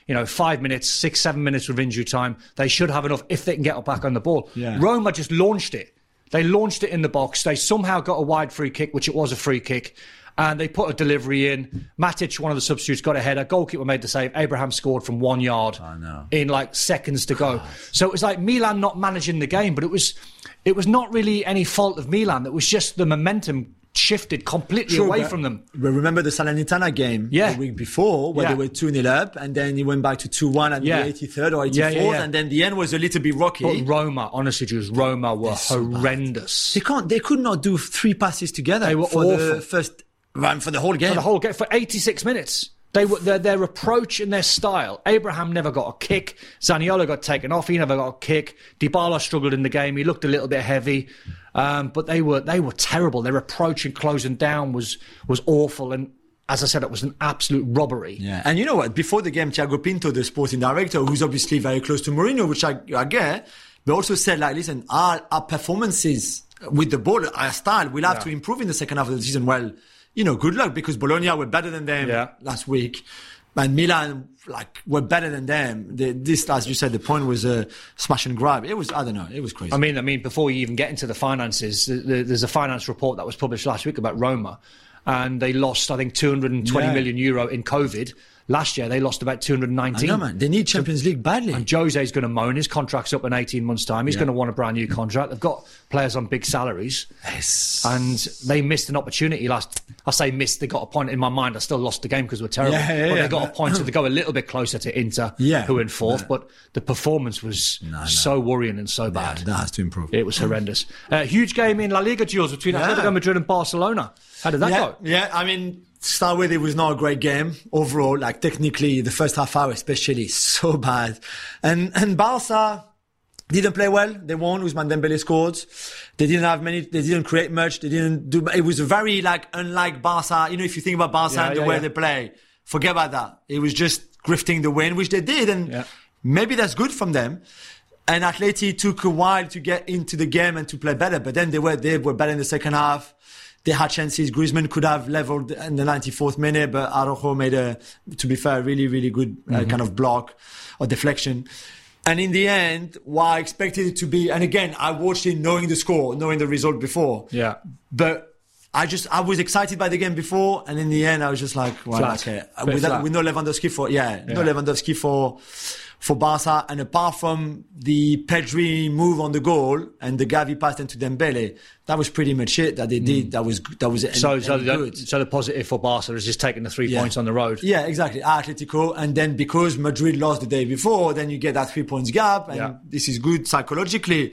Speaker 2: you know, five minutes, six, seven minutes with injury time. They should have enough if they can get back on the ball.
Speaker 1: Yeah.
Speaker 2: Roma just launched it. They launched it in the box. They somehow got a wide free kick, which it was a free kick. And they put a delivery in. Matic, one of the substitutes, got a header. Goalkeeper made the save. Abraham scored from one yard
Speaker 1: I know.
Speaker 2: in like seconds to go. So it was like Milan not managing the game, but it was it was not really any fault of Milan. It was just the momentum shifted completely
Speaker 1: Sure,
Speaker 2: away
Speaker 1: but
Speaker 2: from them.
Speaker 1: Remember the Salernitana game
Speaker 2: Yeah.
Speaker 1: the week before where
Speaker 2: Yeah.
Speaker 1: they were two nil up and then it went back to two one at
Speaker 2: Yeah.
Speaker 1: the eighty-third or
Speaker 2: Yeah,
Speaker 1: eighty-fourth
Speaker 2: yeah, yeah.
Speaker 1: and then the end was a little bit rocky.
Speaker 2: But Roma, honestly, Jules, Roma were
Speaker 1: so bad.
Speaker 2: horrendous.
Speaker 1: They can't. They could not do three passes together
Speaker 2: They were
Speaker 1: for
Speaker 2: awful.
Speaker 1: the first run for the whole game.
Speaker 2: For the whole game, for eighty-six minutes. They were their, their approach and their style. Abraham never got a kick. Zaniolo got taken off. He never got a kick. Dybala struggled in the game. He looked a little bit heavy, um, but they were they were terrible. Their approach and closing down was was awful. And as I said, it was an absolute robbery.
Speaker 1: Yeah, and you know what? Before the game, Thiago Pinto, the sporting director, who's obviously very close to Mourinho, which I, I get, but also said, like, listen, our, our performances with the ball, our style, will have
Speaker 2: Yeah.
Speaker 1: to improve in the second half of the season. Well, you know, good luck because Bologna were better than them
Speaker 2: Yeah.
Speaker 1: last week. And Milan, like, were better than them. The, this, as you said, the point was a smash and grab. It was, I don't know, it was crazy.
Speaker 2: I mean, I mean, before you even get into the finances, the, the, there's a finance report that was published last week about Roma, and they lost, I think, two hundred twenty
Speaker 1: Yeah.
Speaker 2: million euro in COVID. Last year, they lost about two hundred nineteen.
Speaker 1: I know, man. They need Champions League badly.
Speaker 2: And Jose's going to moan. His contract's up in eighteen months' time. He's
Speaker 1: Yeah.
Speaker 2: going to want a brand new contract. They've got players on big salaries.
Speaker 1: Yes.
Speaker 2: And they missed an opportunity last... I say missed. They got a point in my mind. I still lost the game because we're terrible.
Speaker 1: Yeah, yeah,
Speaker 2: but
Speaker 1: yeah,
Speaker 2: they got
Speaker 1: but-
Speaker 2: a point to go a little bit closer to Inter,
Speaker 1: Yeah,
Speaker 2: who in fourth.
Speaker 1: but-
Speaker 2: But the performance was
Speaker 1: No, no.
Speaker 2: so worrying and so
Speaker 1: Yeah,
Speaker 2: bad.
Speaker 1: that has to improve.
Speaker 2: It was horrendous. Uh, huge game in La Liga, Jules, between
Speaker 1: Yeah.
Speaker 2: Atletico Madrid and Barcelona. How did that
Speaker 1: yeah,
Speaker 2: go?
Speaker 1: Yeah, I mean, to start with, it was not a great game overall. Like, technically, the first half hour especially, so bad. And and Barca didn't play well. They won. Ousmane Dembele scored. They didn't have many. They didn't create much. They didn't do. It was a very like unlike Barca. You know, if you think about Barca
Speaker 2: Yeah,
Speaker 1: and the
Speaker 2: yeah,
Speaker 1: way
Speaker 2: yeah.
Speaker 1: they play, forget about that. It was just grifting the win, which they did, and
Speaker 2: Yeah.
Speaker 1: maybe that's good from them. And Atleti took a while to get into the game and to play better, but then they were they were better in the second half. They had chances. Griezmann could have leveled in the ninety-fourth minute, but Araujo made a, to be fair, really, really good uh,
Speaker 2: Mm-hmm.
Speaker 1: kind of block or deflection. And in the end, what I expected it to be, and again, I watched it knowing the score, knowing the result before.
Speaker 2: Yeah.
Speaker 1: But I just, I was excited by the game before, and in the end, I was just like, well,
Speaker 2: Flat.
Speaker 1: okay.
Speaker 2: Bit
Speaker 1: With, that,
Speaker 2: flat.
Speaker 1: with no Lewandowski for, yeah, no
Speaker 2: Yeah.
Speaker 1: Lewandowski for, for Barca. And apart from the Pedri move on the goal and the Gavi pass into Dembele, that was pretty much it that they did. That was, that was
Speaker 2: So,
Speaker 1: any,
Speaker 2: so,
Speaker 1: any
Speaker 2: the,
Speaker 1: good.
Speaker 2: so the positive for Barca is just taking the three
Speaker 1: Yeah.
Speaker 2: points on the road.
Speaker 1: Yeah, exactly. Atletico. And then because Madrid lost the day before, then you get that three points gap. And
Speaker 2: Yeah.
Speaker 1: this is good psychologically.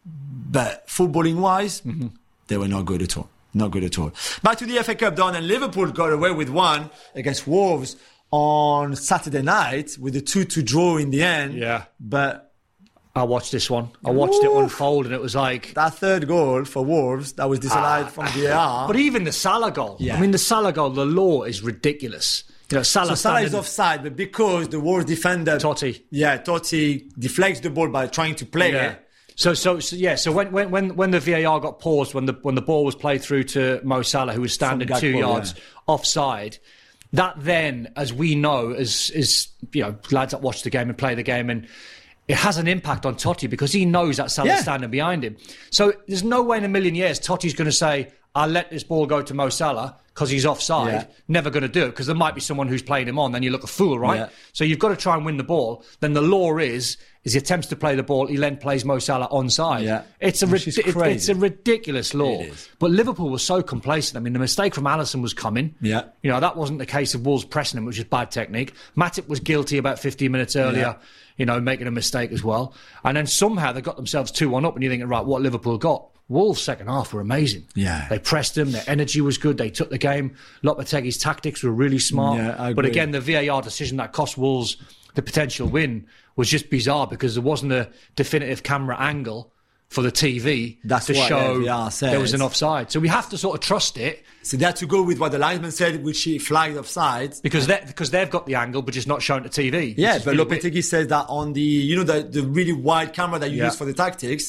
Speaker 1: But footballing wise, they were not good at all. Not good at all. Back to the F A Cup, Don, and Liverpool got away with one against Wolves on Saturday night with a two two draw in the end.
Speaker 2: Yeah.
Speaker 1: But
Speaker 2: I watched this one. I watched it
Speaker 1: Oof.
Speaker 2: unfold, and it was like...
Speaker 1: that third goal for Wolves, that was disallowed from V A R.
Speaker 2: But even the Salah goal.
Speaker 1: Yeah.
Speaker 2: I mean, the Salah goal, the law is ridiculous. You know, Salah,
Speaker 1: So Salah is
Speaker 2: standing-
Speaker 1: offside, but because the Wolves defender...
Speaker 2: Totti.
Speaker 1: Yeah, Totti deflects the ball by trying to play
Speaker 2: Yeah.
Speaker 1: it.
Speaker 2: So, so, so, yeah. So when, when, when, when the V A R got paused, when the when the ball was played through to Mo Salah, who was standing
Speaker 1: From
Speaker 2: two
Speaker 1: Gakpo,
Speaker 2: yards
Speaker 1: yeah.
Speaker 2: offside, that then, as we know, as is you know, lads that watch the game and play the game, and it has an impact on Totti because he knows that Salah's
Speaker 1: Yeah.
Speaker 2: standing behind him. So there's no way in a million years Totti's going to say, "I'll let this ball go to Mo Salah." Because he's offside,
Speaker 1: Yeah.
Speaker 2: never going to do it. Because there might be someone who's playing him on, then you look a fool, right?
Speaker 1: Yeah.
Speaker 2: So you've got to try and win the ball. Then the law is, is he attempts to play the ball, he then plays Mo Salah onside.
Speaker 1: Yeah.
Speaker 2: It's a
Speaker 1: Which is
Speaker 2: ridi- it-
Speaker 1: crazy.
Speaker 2: it's a ridiculous law.
Speaker 1: It is.
Speaker 2: But Liverpool was so complacent. I mean, the mistake from Alisson was coming.
Speaker 1: Yeah.
Speaker 2: You know, that wasn't the case of Wolves pressing him, which is bad technique. Matip was guilty about fifteen minutes earlier,
Speaker 1: Yeah.
Speaker 2: you know, making a mistake as well. And then somehow they got themselves two one up, and you're thinking, right, what Liverpool got? Wolves' second half were amazing.
Speaker 1: Yeah.
Speaker 2: They pressed them, their energy was good, they took the game. Lopetegui's tactics were really smart.
Speaker 1: Yeah, I
Speaker 2: but
Speaker 1: agree.
Speaker 2: again, the V A R decision that cost Wolves the potential win was just bizarre because there wasn't a definitive camera angle for the T V
Speaker 1: That's
Speaker 2: to
Speaker 1: what
Speaker 2: show
Speaker 1: the V A R says.
Speaker 2: there was an offside. So we have to sort of trust it
Speaker 1: So they had to go with what the linesman said, which he flagged offside.
Speaker 2: because they because they've got the angle, but just not shown to T V.
Speaker 1: Yeah,
Speaker 2: which is
Speaker 1: but
Speaker 2: really weird.
Speaker 1: Lopetegui says that on the, you know, the, the really wide camera that you
Speaker 2: Yeah.
Speaker 1: use for the tactics,
Speaker 2: Yeah.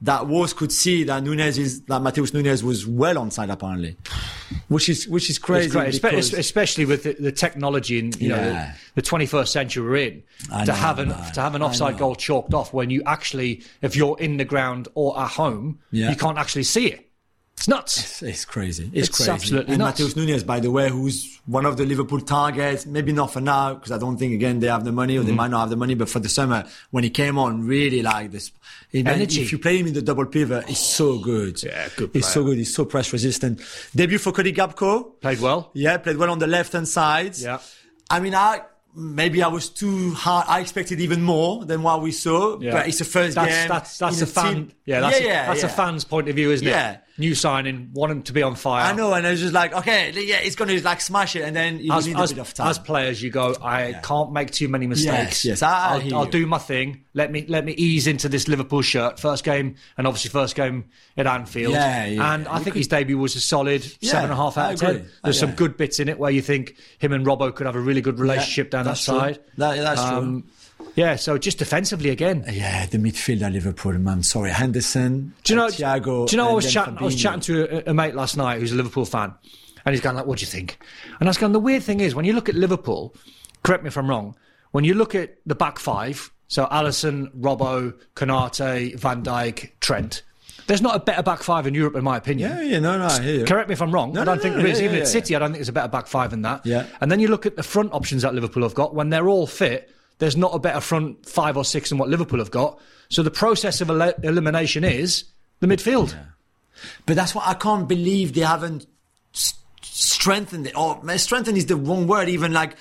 Speaker 1: that Wolves could see that Nunes is that Mateus Nunes was well onside apparently, which is which is crazy.
Speaker 2: It's great,
Speaker 1: because,
Speaker 2: especially with the, the technology and you
Speaker 1: yeah.
Speaker 2: know the, the twenty-first century we're in.
Speaker 1: I
Speaker 2: to
Speaker 1: know,
Speaker 2: have an
Speaker 1: man.
Speaker 2: to have an offside goal chalked off when you actually, if you're in the ground or at home,
Speaker 1: yeah.
Speaker 2: you can't actually see it. It's nuts.
Speaker 1: It's, it's crazy. It's,
Speaker 2: It's
Speaker 1: crazy.
Speaker 2: absolutely
Speaker 1: and
Speaker 2: nuts.
Speaker 1: Mateus Nunes, by the way, who's one of the Liverpool targets, maybe not for now, because I don't think, again, they have the money or
Speaker 2: Mm-hmm.
Speaker 1: they might not have the money, but for the summer, when he came on, really like this. He, man,
Speaker 2: Energy.
Speaker 1: if you play him in the double pivot, he's so good.
Speaker 2: Yeah, good
Speaker 1: He's
Speaker 2: player.
Speaker 1: so good. He's so press resistant. Debut for Cody Gakpo.
Speaker 2: Played well.
Speaker 1: Yeah, played well on the left-hand side.
Speaker 2: Yeah.
Speaker 1: I mean, I... Maybe I was too hard. I expected even more than what we saw.
Speaker 2: Yeah.
Speaker 1: But it's the first
Speaker 2: that's,
Speaker 1: game.
Speaker 2: That's that's
Speaker 1: in
Speaker 2: a fan.
Speaker 1: team.
Speaker 2: Yeah, that's,
Speaker 1: yeah,
Speaker 2: a,
Speaker 1: yeah,
Speaker 2: that's
Speaker 1: yeah.
Speaker 2: a fan's point of view, isn't
Speaker 1: Yeah.
Speaker 2: it? New signing, want him to be on fire.
Speaker 1: I know, and I was just like, okay, yeah, it's going to like smash it, and then you
Speaker 2: As,
Speaker 1: need
Speaker 2: as,
Speaker 1: a bit of time.
Speaker 2: as players, you go, I can't make too many mistakes.
Speaker 1: Yes, yes, I- I hear
Speaker 2: I'll, I'll
Speaker 1: you.
Speaker 2: do my thing. Let me let me ease into this Liverpool shirt. First game, and obviously first game at Anfield.
Speaker 1: Yeah, yeah.
Speaker 2: And I
Speaker 1: You
Speaker 2: think
Speaker 1: could-
Speaker 2: his debut was a solid
Speaker 1: Yeah,
Speaker 2: seven and a half out
Speaker 1: I
Speaker 2: of ten.
Speaker 1: agree.
Speaker 2: There's
Speaker 1: Uh,
Speaker 2: some
Speaker 1: yeah.
Speaker 2: good bits in it where you think him and Robbo could have a really good relationship down that
Speaker 1: that's true.
Speaker 2: side.
Speaker 1: That- that's true.
Speaker 2: Yeah, so just defensively again.
Speaker 1: Yeah, the midfield at Liverpool, man. Sorry, Henderson,
Speaker 2: Do you know?
Speaker 1: Thiago.
Speaker 2: do you know? I
Speaker 1: and
Speaker 2: was
Speaker 1: then
Speaker 2: chatting. I was
Speaker 1: Fabinho.
Speaker 2: chatting to a, a mate last night who's a Liverpool fan, and he's going like, "What do you think?" And I was going, "The weird thing is, when you look at Liverpool, correct me if I'm wrong. When you look at the back five, so Alisson, Robbo, Konate, Van Dijk, Trent, there's not a better back five in Europe, in my opinion.
Speaker 1: Yeah, yeah, no, no, I hear you.
Speaker 2: Correct me if I'm wrong.
Speaker 1: No,
Speaker 2: I don't
Speaker 1: no,
Speaker 2: think
Speaker 1: no,
Speaker 2: there is.
Speaker 1: yeah,
Speaker 2: Even
Speaker 1: yeah,
Speaker 2: at
Speaker 1: yeah.
Speaker 2: City, I don't think there's a better back five than that.
Speaker 1: Yeah.
Speaker 2: And then you look at the front options that Liverpool have got. When they're all fit, there's not a better front five or six than what Liverpool have got. So the process of el- elimination is the midfield.
Speaker 1: But that's what I can't believe they haven't s- strengthened it. Or strengthen is the wrong word. Even like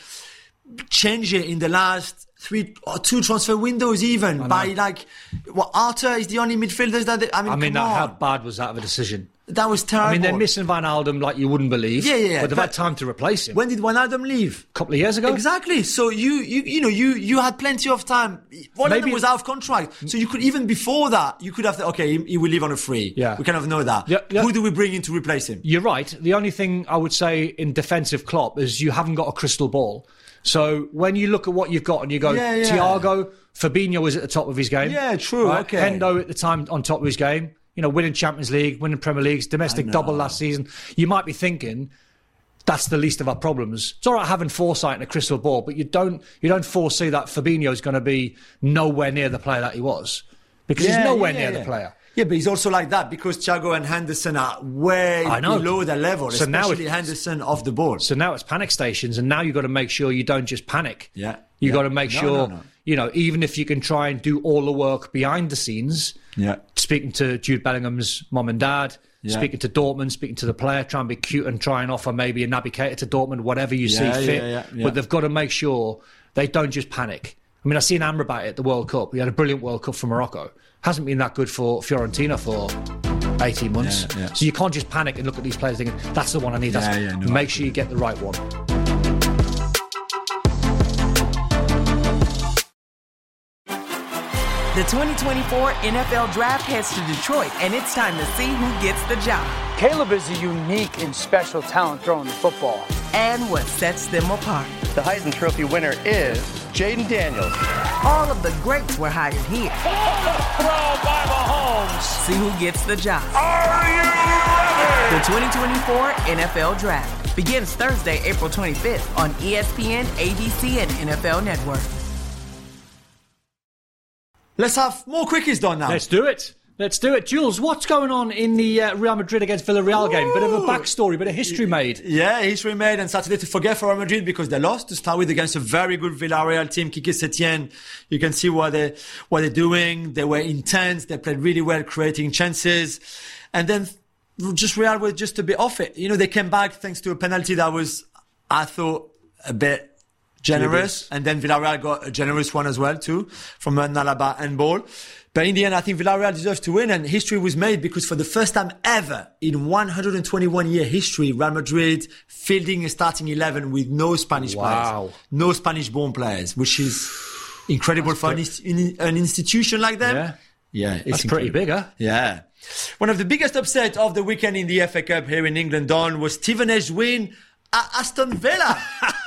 Speaker 1: change it in the last three or two transfer windows. Even by like, what Arthur is the only midfielders that they, I mean,
Speaker 2: I mean,
Speaker 1: come
Speaker 2: that, how
Speaker 1: on.
Speaker 2: bad was that of a decision?
Speaker 1: That was terrible.
Speaker 2: I mean, they're missing Van Alden like you wouldn't believe.
Speaker 1: Yeah, yeah, yeah.
Speaker 2: But they've
Speaker 1: But
Speaker 2: had time to replace him.
Speaker 1: When did Wijnaldum leave?
Speaker 2: a couple of years ago.
Speaker 1: Exactly. So you, you, you know, you, you had plenty of time. One of
Speaker 2: Maybe-
Speaker 1: them was out of contract. So you could, even before that, you could have, okay, he, he will leave on a free.
Speaker 2: Yeah.
Speaker 1: We kind of know that.
Speaker 2: Yeah, yeah.
Speaker 1: Who do we bring in to replace him?
Speaker 2: You're right. The only thing I would say in defensive Klopp is you haven't got a crystal ball. So when you look at what you've got and you go,
Speaker 1: Yeah, yeah.
Speaker 2: Thiago, Fabinho is at the top of his game.
Speaker 1: Yeah, true, okay.
Speaker 2: Hendo at the time on top of his game. You know, winning Champions League, winning Premier Leagues, domestic
Speaker 1: know.
Speaker 2: double last season. You might be thinking that's the least of our problems. It's all right having foresight and a crystal ball, but you don't you don't foresee that Fabinho is going to be nowhere near the player that he was because he's nowhere near the player.
Speaker 1: Yeah, but he's also like that because Thiago and Henderson are way
Speaker 2: I know.
Speaker 1: below their level,
Speaker 2: So now
Speaker 1: especially
Speaker 2: it's-
Speaker 1: Henderson off the ball.
Speaker 2: So now it's panic stations, and now you've got to make sure you don't just panic.
Speaker 1: Yeah.
Speaker 2: You
Speaker 1: Yeah.
Speaker 2: got to make
Speaker 1: No,
Speaker 2: sure,
Speaker 1: no, no.
Speaker 2: you know, even if you can try and do all the work behind the scenes.
Speaker 1: Yeah.
Speaker 2: Speaking to Jude Bellingham's mum and dad,
Speaker 1: Yeah.
Speaker 2: speaking to Dortmund, speaking to the player, try and be cute and try and offer maybe a Naby Keita to Dortmund, whatever you
Speaker 1: Yeah,
Speaker 2: see fit.
Speaker 1: yeah, yeah, yeah.
Speaker 2: But they've got to make sure they don't just panic. I mean, I seen Amrabat at the World Cup. He had a brilliant World Cup for Morocco. Hasn't been that good for Fiorentina for eighteen months.
Speaker 1: Yeah, yeah.
Speaker 2: So you can't just panic and look at these players thinking, that's the one I need. That's
Speaker 1: Yeah, yeah, no,
Speaker 2: Make sure you get the right one.
Speaker 4: The twenty twenty-four N F L Draft heads to Detroit, and it's time to see who gets the job
Speaker 5: Caleb is a unique and special talent throwing the football.
Speaker 4: and what sets them apart.
Speaker 6: The Heisman Trophy winner is Jaden Daniels.
Speaker 4: All of the greats were hired here.
Speaker 5: Throw by Mahomes.
Speaker 4: See who gets the job. The twenty twenty-four N F L Draft begins Thursday, April twenty-fifth on E S P N, A B C, and N F L Network.
Speaker 1: Let's have more quickies done now.
Speaker 2: Let's do it. Let's do it. Jules, what's going on in the uh, Real Madrid against Villarreal game? Bit of a backstory, bit of history made.
Speaker 1: Yeah, history made, and Saturday to forget for Real Madrid because they lost to start with against a very good Villarreal team, Quique Setien. You can see what they what they're doing. They were intense. They played really well, creating chances, and then just Real were just a bit off it. You know, they came back thanks to a penalty that was, I thought, a bit generous, and then Villarreal got a generous one as well too from an Alaba handball. But in the end, I think Villarreal deserves to win, and history was made because for the first time ever in one hundred twenty-one year history, Real Madrid fielding a starting eleven with no Spanish
Speaker 2: Wow.
Speaker 1: players, no Spanish-born players, which is incredible for an, inst- in, an institution like them.
Speaker 2: Yeah.
Speaker 1: Yeah, it's
Speaker 2: That's pretty
Speaker 1: incredible.
Speaker 2: big, huh?
Speaker 1: Yeah. One of the biggest upsets of the weekend in the F A Cup here in England, Don, was Stevenage win at Aston Villa.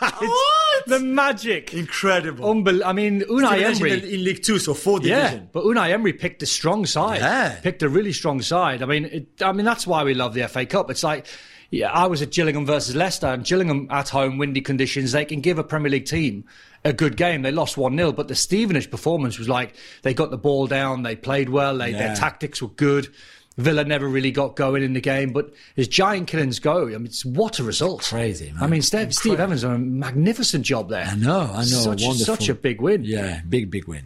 Speaker 1: What?
Speaker 2: The magic.
Speaker 1: Incredible.
Speaker 2: Unbel- I mean, Unai
Speaker 1: Still
Speaker 2: Emery.
Speaker 1: in, in League Two, so four
Speaker 2: Yeah,
Speaker 1: division.
Speaker 2: but Unai Emery picked a strong side.
Speaker 1: Yeah.
Speaker 2: Picked a really strong side. I mean, it, I mean that's why we love the F A Cup. It's like, yeah, I was at Gillingham versus Leicester, and Gillingham at home, windy conditions, they can give a Premier League team a good game. They lost one nil, but the Stevenage performance was like they got the ball down, they played well, they,
Speaker 1: Yeah.
Speaker 2: their tactics were good. Villa never really got going in the game, but as giant killings go, I mean, it's, what a result.
Speaker 1: Crazy, man.
Speaker 2: I mean, Steve, Steve Evans done a magnificent job there.
Speaker 1: I know, I know.
Speaker 2: Such,
Speaker 1: Wonderful.
Speaker 2: such a big win.
Speaker 1: Yeah, big, big win.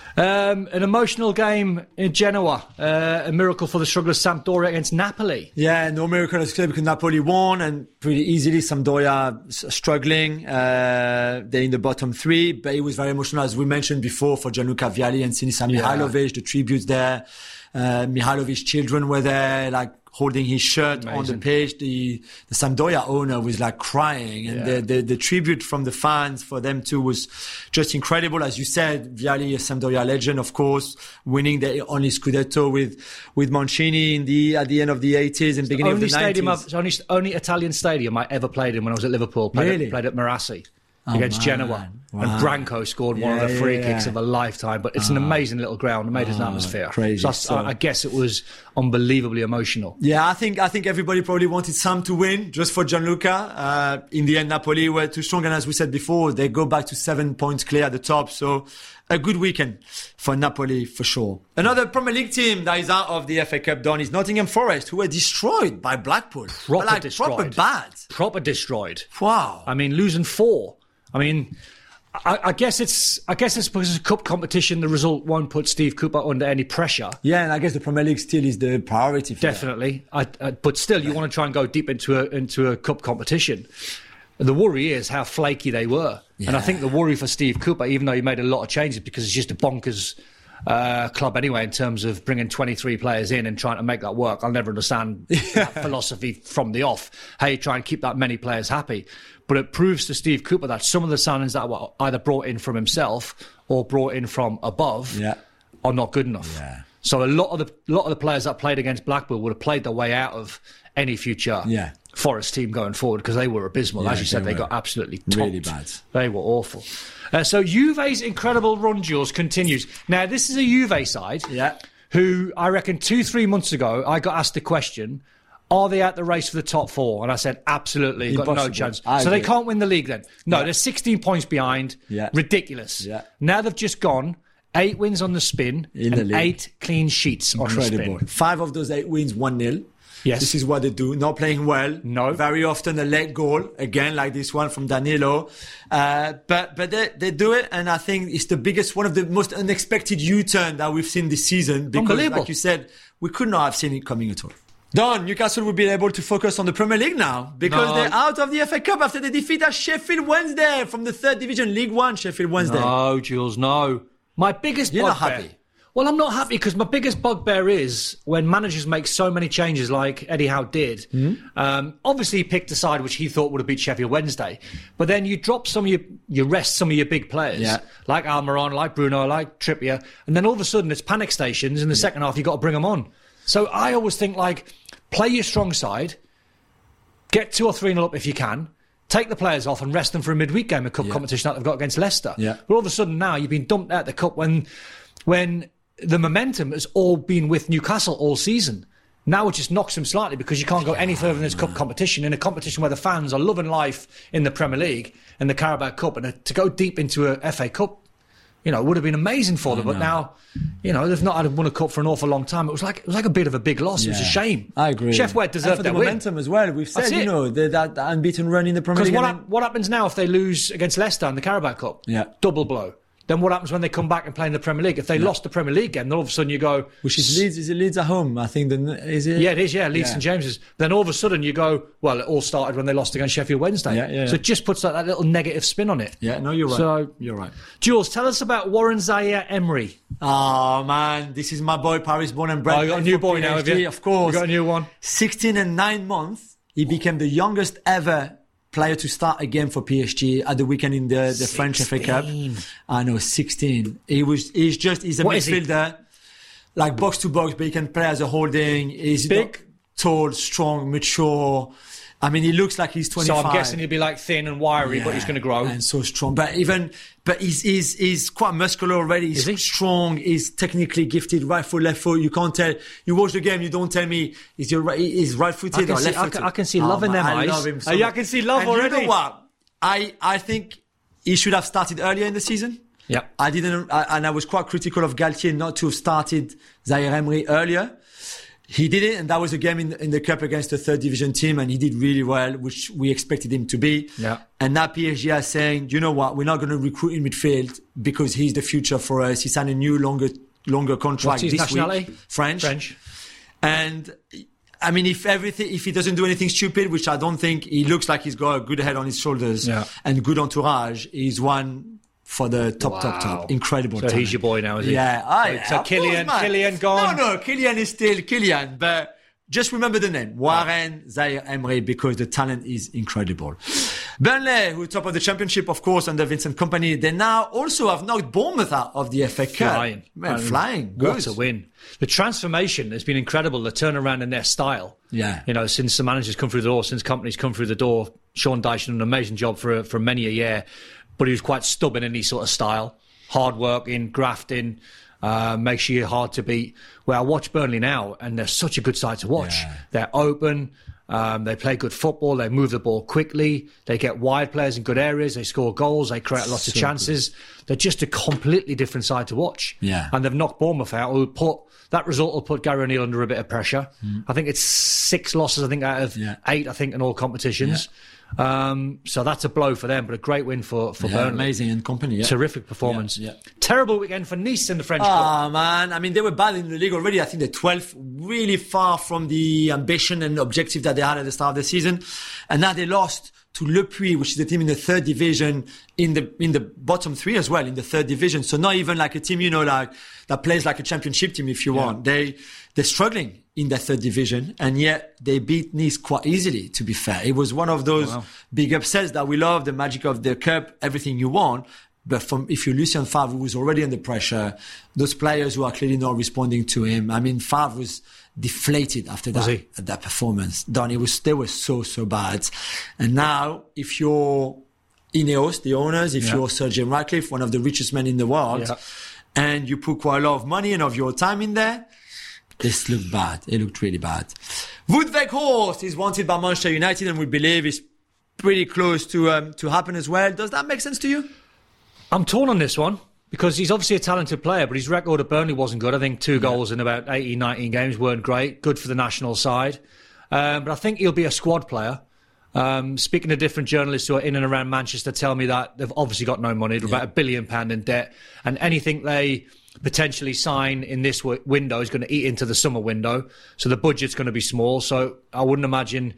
Speaker 2: Um, an emotional game in Genoa. Uh, a miracle for the strugglers Sampdoria against Napoli.
Speaker 1: Yeah, no miracle as because Napoli won and pretty easily. Sampdoria s- struggling. Uh, they're in the bottom three, but it was very emotional, as we mentioned before, for Gianluca Vialli and Sinisa
Speaker 2: Yeah.
Speaker 1: Mihajlovic. The tributes there. Uh, Mihajlovic's children were there, like holding his shirt on the
Speaker 2: Amazing.
Speaker 1: page. The the Sampdoria owner was like crying, and
Speaker 2: Yeah.
Speaker 1: the, the the tribute from the fans for them too was just incredible. As you said, Vialli, a Sampdoria legend, of course, winning the only Scudetto with with Mancini in the at the end of the eighties and beginning
Speaker 2: Only
Speaker 1: of the
Speaker 2: stadium,
Speaker 1: nineties.
Speaker 2: I've, only only Italian stadium I ever played in when I was at Liverpool. Played,
Speaker 1: Really?
Speaker 2: at, played at Marassi
Speaker 1: Oh,
Speaker 2: against
Speaker 1: man.
Speaker 2: Genoa,
Speaker 1: Wow.
Speaker 2: and Branco scored one of
Speaker 1: Yeah,
Speaker 2: the free
Speaker 1: yeah,
Speaker 2: kicks
Speaker 1: yeah.
Speaker 2: of a lifetime. But it's an amazing little ground, amazing
Speaker 1: Oh,
Speaker 2: atmosphere.
Speaker 1: crazy.
Speaker 2: So I,
Speaker 1: So-
Speaker 2: I guess it was unbelievably emotional.
Speaker 1: Yeah, I think I think everybody probably wanted Sam to win just for Gianluca. Uh, in the end, Napoli were too strong, and as we said before, they go back to seven points clear at the top. So, a good weekend for Napoli for sure. Another Premier League team that is out of the F A Cup done is Nottingham Forest, who were destroyed by Blackpool.
Speaker 2: Proper
Speaker 1: like
Speaker 2: destroyed.
Speaker 1: proper bad.
Speaker 2: Proper destroyed.
Speaker 1: Wow.
Speaker 2: I mean, losing four. I mean, I, I guess it's I guess it's because it's a cup competition. The result won't put Steve Cooper under any pressure.
Speaker 1: Yeah, and I guess the Premier League still is the priority for them.
Speaker 2: Definitely, I, I, but still, you want to try and go deep into a into a cup competition. The worry is how flaky they were, and I think the worry for Steve Cooper, even though he made a lot of changes, because it's just a bonkers uh, club anyway in terms of bringing twenty-three players in and trying to make that work. I'll never understand that philosophy from the off. How you try and keep that many players happy, but it proves to Steve Cooper that some of the signings that were either brought in from himself or brought in from above
Speaker 1: Yeah.
Speaker 2: are not good enough.
Speaker 1: Yeah.
Speaker 2: So a lot of the lot of the players that played against Blackpool would have played their way out of any future
Speaker 1: Yeah.
Speaker 2: Forest team going forward because they were abysmal.
Speaker 1: Yeah,
Speaker 2: As you said,
Speaker 1: they
Speaker 2: they,
Speaker 1: were.
Speaker 2: got absolutely
Speaker 1: Really
Speaker 2: tonked.
Speaker 1: bad.
Speaker 2: They were awful. Uh, so Juve's incredible run, Jules, continues. Now, this is a Juve side
Speaker 1: Yeah.
Speaker 2: who I reckon two, three months ago, I got asked the question, are they out the race for the top four? And I said, absolutely, got no
Speaker 1: Impossible.
Speaker 2: chance.
Speaker 1: I
Speaker 2: So they
Speaker 1: agree.
Speaker 2: can't win the league then? No,
Speaker 1: Yeah.
Speaker 2: they're sixteen points behind.
Speaker 1: Yeah.
Speaker 2: Ridiculous.
Speaker 1: Yeah.
Speaker 2: Now they've just gone eight wins on the spin
Speaker 1: In the
Speaker 2: and
Speaker 1: league.
Speaker 2: eight clean sheets on the
Speaker 1: Incredible.
Speaker 2: spin.
Speaker 1: Five of those eight wins, one nil.
Speaker 2: Yes.
Speaker 1: This is what they do. Not playing well.
Speaker 2: No.
Speaker 1: Very often a late goal. Again, like this one from Danilo. Uh, but, but they, they do it. And I think it's the biggest, one of the most unexpected U-turn that we've seen this season. Because
Speaker 2: Unbelievable.
Speaker 1: like you said, we could not have seen it coming at all. Don, Newcastle will be able to focus on the Premier League now because
Speaker 2: No.
Speaker 1: they're out of the F A Cup after they defeated Sheffield Wednesday from the third division, League One, Sheffield Wednesday.
Speaker 2: No, Jules, no. My biggest
Speaker 1: You're not
Speaker 2: bugbear.
Speaker 1: happy?
Speaker 2: Well, I'm not happy because my biggest bugbear is when managers make so many changes like Eddie Howe did.
Speaker 1: Mm-hmm.
Speaker 2: Um, obviously, he picked a side which he thought would have beat Sheffield Wednesday. But then you drop some of your, you rest some of your big players,
Speaker 1: Yeah.
Speaker 2: like Almiron, like Bruno, like Trippier. And then all of a sudden it's panic stations. In the second half, you've got to bring them on. So I always think, like, play your strong side, get two or three nil up if you can, take the players off and rest them for a midweek game of cup
Speaker 1: Yeah.
Speaker 2: competition that they've got against Leicester.
Speaker 1: Yeah.
Speaker 2: But all of a sudden now you've been dumped out the cup when when the momentum has all been with Newcastle all season. Now it just knocks them slightly because you can't go any further in this cup competition, in a competition where the fans are loving life in the Premier League and the Carabao Cup, and to go deep into a F A Cup, you know, would have been amazing for them. But now, you know, they've not had won a cup for an awful long time. It was like it was like a bit of a big loss. It was a
Speaker 1: Yeah.
Speaker 2: shame.
Speaker 1: I agree.
Speaker 2: Chef Wet
Speaker 1: And
Speaker 2: deserved
Speaker 1: for
Speaker 2: that
Speaker 1: the
Speaker 2: win.
Speaker 1: momentum as well. We've said,
Speaker 2: That's
Speaker 1: you
Speaker 2: it.
Speaker 1: know, the, that, that unbeaten run in the Premier
Speaker 2: Because
Speaker 1: League.
Speaker 2: what,
Speaker 1: and
Speaker 2: hap- what happens now if they lose against Leicester in the Carabao Cup?
Speaker 1: Yeah.
Speaker 2: Double blow. Then what happens when they come back and play in the Premier League? If they lost the Premier League game, then all of a sudden you go...
Speaker 1: Which is Leeds, is it Leeds at home? I think, the, is it?
Speaker 2: Yeah, it is, yeah, Leeds
Speaker 1: Yeah.
Speaker 2: and James's. Then all of a sudden you go, well, it all started when they lost against Sheffield Wednesday.
Speaker 1: Yeah, yeah,
Speaker 2: So
Speaker 1: yeah.
Speaker 2: it just puts that, that little negative spin on it.
Speaker 1: Yeah, no, you're right.
Speaker 2: So,
Speaker 1: You're right.
Speaker 2: Jules, tell us about Warren Zaire Emery.
Speaker 1: Oh, man. This is my boy, Paris born and bred.
Speaker 2: Oh, you got a new boy now, have you?
Speaker 1: Of course.
Speaker 2: You got a new one?
Speaker 1: sixteen and nine months. He became the youngest ever player to start a game for P S G at the weekend in the, the French F A Cup. I know, sixteen. He was, he's just, he's a
Speaker 2: What is he?
Speaker 1: midfielder. Like box to box, but he can play as a holding. He's
Speaker 2: Big?
Speaker 1: got tall, strong, mature. I mean, he looks like he's twenty-five.
Speaker 2: So I'm guessing he'll be like thin and wiry,
Speaker 1: Yeah,
Speaker 2: but he's going to grow.
Speaker 1: And so strong. But even, but he's, he's, he's quite muscular already. He's
Speaker 2: Is he?
Speaker 1: strong. He's technically gifted. Right foot, left foot. You can't tell. You watch the game. You don't tell me is your right, he's right footed
Speaker 2: I can
Speaker 1: or
Speaker 2: see-
Speaker 1: left
Speaker 2: I
Speaker 1: footed.
Speaker 2: can- I can see love in them
Speaker 1: I
Speaker 2: eyes.
Speaker 1: love him so
Speaker 2: Uh, yeah, I
Speaker 1: much.
Speaker 2: can see love
Speaker 1: and You
Speaker 2: already.
Speaker 1: know what? I, I think he should have started earlier in the season.
Speaker 2: Yep.
Speaker 1: I didn't, I, and I was quite critical of Galtier not to have started Zaire Emery earlier. He did it, and that was a game in, in the cup against a third division team, and he did really well, which we expected him to be.
Speaker 2: Yeah.
Speaker 1: And now P S G are saying, you know what, we're not going to recruit in midfield because he's the future for us. He signed a new longer, longer contract
Speaker 2: What's his
Speaker 1: this
Speaker 2: nationality?
Speaker 1: week. French.
Speaker 2: French.
Speaker 1: And I mean, if everything, if he doesn't do anything stupid, which I don't think, he looks like he's got a good head on his shoulders
Speaker 2: Yeah.
Speaker 1: and good entourage. He's one for the top, top, top. Incredible.
Speaker 2: So
Speaker 1: talent.
Speaker 2: he's your boy now, is he?
Speaker 1: Yeah. Ah,
Speaker 2: So-
Speaker 1: yeah,
Speaker 2: so
Speaker 1: of course,
Speaker 2: Kylian-
Speaker 1: man.
Speaker 2: Kylian gone?
Speaker 1: No, no, Kylian is still Kylian, but just remember the name. Warren Zaire Emery, because the talent is incredible. Burnley, who are top of the championship, of course, under Vincent Kompany, they now also have knocked Bournemouth out of the F A Cup.
Speaker 2: Flying.
Speaker 1: Man,
Speaker 2: And
Speaker 1: flying.
Speaker 2: What
Speaker 1: Good.
Speaker 2: a win. The transformation has been incredible, the turnaround in their style.
Speaker 1: Yeah.
Speaker 2: You know, since the manager's come through the door, since companies come through the door, Sean Dyche done an amazing job for, for many a year, but he was quite stubborn in his sort of style. Hard working, grafting, uh, makes you hard to beat. Well, I watch Burnley now, and they're such a good side to watch.
Speaker 1: Yeah.
Speaker 2: They're open. Um, they play good football. They move the ball quickly. They get wide players in good areas. They score goals. They create lots of
Speaker 1: So
Speaker 2: chances. They're just a completely different side to watch.
Speaker 1: Yeah.
Speaker 2: And they've knocked Bournemouth out. Who put that result will put Gary O'Neill under a bit of pressure. I think it's six losses. I think out of
Speaker 1: Yeah.
Speaker 2: eight. I think in all competitions. Um, so that's a blow for them, but a great win for for
Speaker 1: Yeah,
Speaker 2: Burnley.
Speaker 1: amazing and company. Yeah.
Speaker 2: Terrific performance.
Speaker 1: Yeah, yeah.
Speaker 2: Terrible weekend for Nice in the French Cup.
Speaker 1: Ah, man. I mean, they were bad in the league already. I think they're twelfth, really far from the ambition and objective that they had at the start of the season. And now they lost to Le Puy, which is the team in the third division, in the in the bottom three as well, in the third division. So not even like a team, you know, like that plays like a championship team, if you want. They they're struggling in the third division, and yet they beat Nice quite easily. To be fair, it was one of those
Speaker 2: Wow.
Speaker 1: big upsets that we love, the magic of the cup, everything you want. But from if you're Lucien Favre, who was already under pressure, those players who are clearly not responding to him. I mean, Favre was deflated after
Speaker 2: Was
Speaker 1: that
Speaker 2: he?
Speaker 1: that performance. Don, it was they were so so bad. And now, if you're Ineos, the owners, if
Speaker 2: Yeah.
Speaker 1: you're Sir Jim Ratcliffe, one of the richest men in the world,
Speaker 2: Yeah.
Speaker 1: and you put quite a lot of money and of your time in there, this looked bad. It looked really bad. Wout Weghorst is wanted by Manchester United, and we believe is pretty close to um, to happen as well. Does that make sense to you?
Speaker 2: I'm torn on this one because he's obviously a talented player, but his record at Burnley wasn't good. I think two goals in about eighteen, nineteen games weren't great. Good for the national side. Um, but I think he'll be a squad player. Um, speaking to different journalists who are in and around Manchester tell me that they've obviously got no money. They're about a billion pound in debt. And anything they potentially sign in this w- window is going to eat into the summer window. So the budget's going to be small. So I wouldn't imagine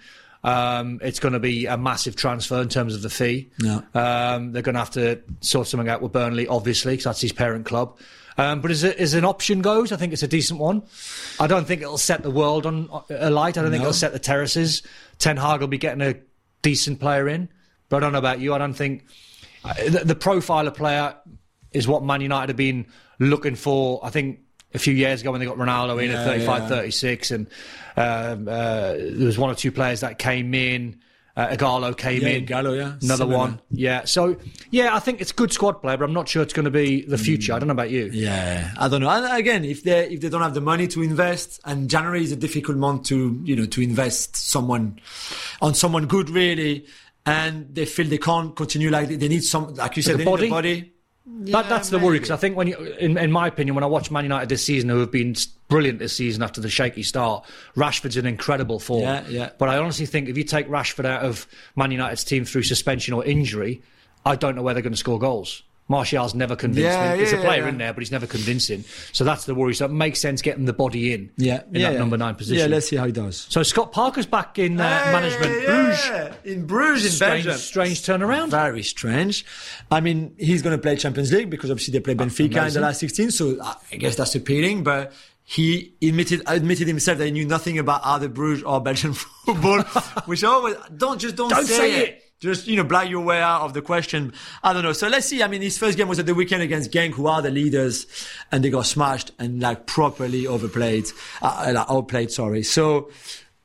Speaker 2: um, it's going to be a massive transfer in terms of the fee.
Speaker 1: No.
Speaker 2: Um, they're going to have to sort something out with Burnley, obviously, because that's his parent club. Um, but as, a, as an option goes, I think it's a decent one. I don't think it'll set the world on alight. I don't think
Speaker 1: No.
Speaker 2: it'll set the terraces. Ten Hag will be getting a decent player in. But I don't know about you. I don't think uh, the, the profile of player is what Man United have been looking for. I think a few years ago when they got Ronaldo in
Speaker 1: Yeah,
Speaker 2: at thirty-five,
Speaker 1: yeah.
Speaker 2: thirty-six, and um, uh, there was one or two players that came in. Uh, Igalo came
Speaker 1: Yeah,
Speaker 2: in.
Speaker 1: Igalo, yeah.
Speaker 2: Another
Speaker 1: Similar.
Speaker 2: one. Yeah. So, yeah, I think it's a good squad player, but I'm not sure it's going to be the future. I don't know about you.
Speaker 1: Yeah, I don't know. And again, if they if they don't have the money to invest, and January is a difficult month to you know to invest someone on someone good really, and they feel they can't continue like they, they need some like you said,
Speaker 2: the
Speaker 1: they
Speaker 2: body?
Speaker 1: need the body.
Speaker 2: That, that's the worry, because I think when you, in, in my opinion, when I watch Man United this season, who have been brilliant this season after the shaky start, Rashford's in incredible form.
Speaker 1: Yeah, yeah.
Speaker 2: But I honestly think if you take Rashford out of Man United's team through suspension or injury, I don't know where they're going to score goals. Martial's never convinced
Speaker 1: Yeah,
Speaker 2: me. There's
Speaker 1: yeah,
Speaker 2: a player
Speaker 1: yeah.
Speaker 2: in there, but he's never convincing. So that's the worry. So it makes sense getting the body in,
Speaker 1: Yeah,
Speaker 2: in
Speaker 1: yeah,
Speaker 2: that
Speaker 1: yeah.
Speaker 2: number nine position.
Speaker 1: Yeah, let's see how he does.
Speaker 2: So Scott Parker's back in uh, management. Bruges.
Speaker 1: Yeah, in Bruges, in
Speaker 2: Strange,
Speaker 1: Belgium.
Speaker 2: strange turnaround.
Speaker 1: Very strange. I mean, he's going to play Champions League because obviously they play Benfica in the
Speaker 2: amazing.
Speaker 1: last sixteen, so I guess that's appealing. But he admitted admitted himself that he knew nothing about either Bruges or Belgian football, which always don't just don't,
Speaker 2: Don't
Speaker 1: say,
Speaker 2: say
Speaker 1: it.
Speaker 2: it.
Speaker 1: Just, you know, blag your way out of the question. I don't know. So let's see. I mean, his first game was at the weekend against Genk, who are the leaders, and they got smashed and like properly overplayed, uh, like outplayed, sorry. So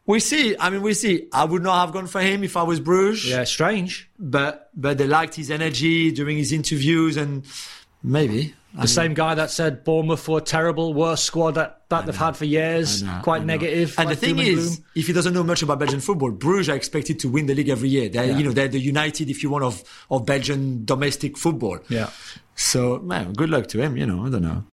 Speaker 1: We see. I mean, we see. I would not have gone for him if I was Bruges.
Speaker 2: Yeah, strange.
Speaker 1: But but they liked his energy during his interviews, and maybe
Speaker 2: the I mean, same guy that said Bournemouth were terrible, worst squad that, that they've had for years, know, quite negative.
Speaker 1: And the thing is, and if he doesn't know much about Belgian football, Bruges are expected to win the league every year. They're, yeah. you know, they're the United, if you want, of of Belgian domestic football.
Speaker 2: Yeah.
Speaker 1: So, man, good luck to him. You know, I don't know.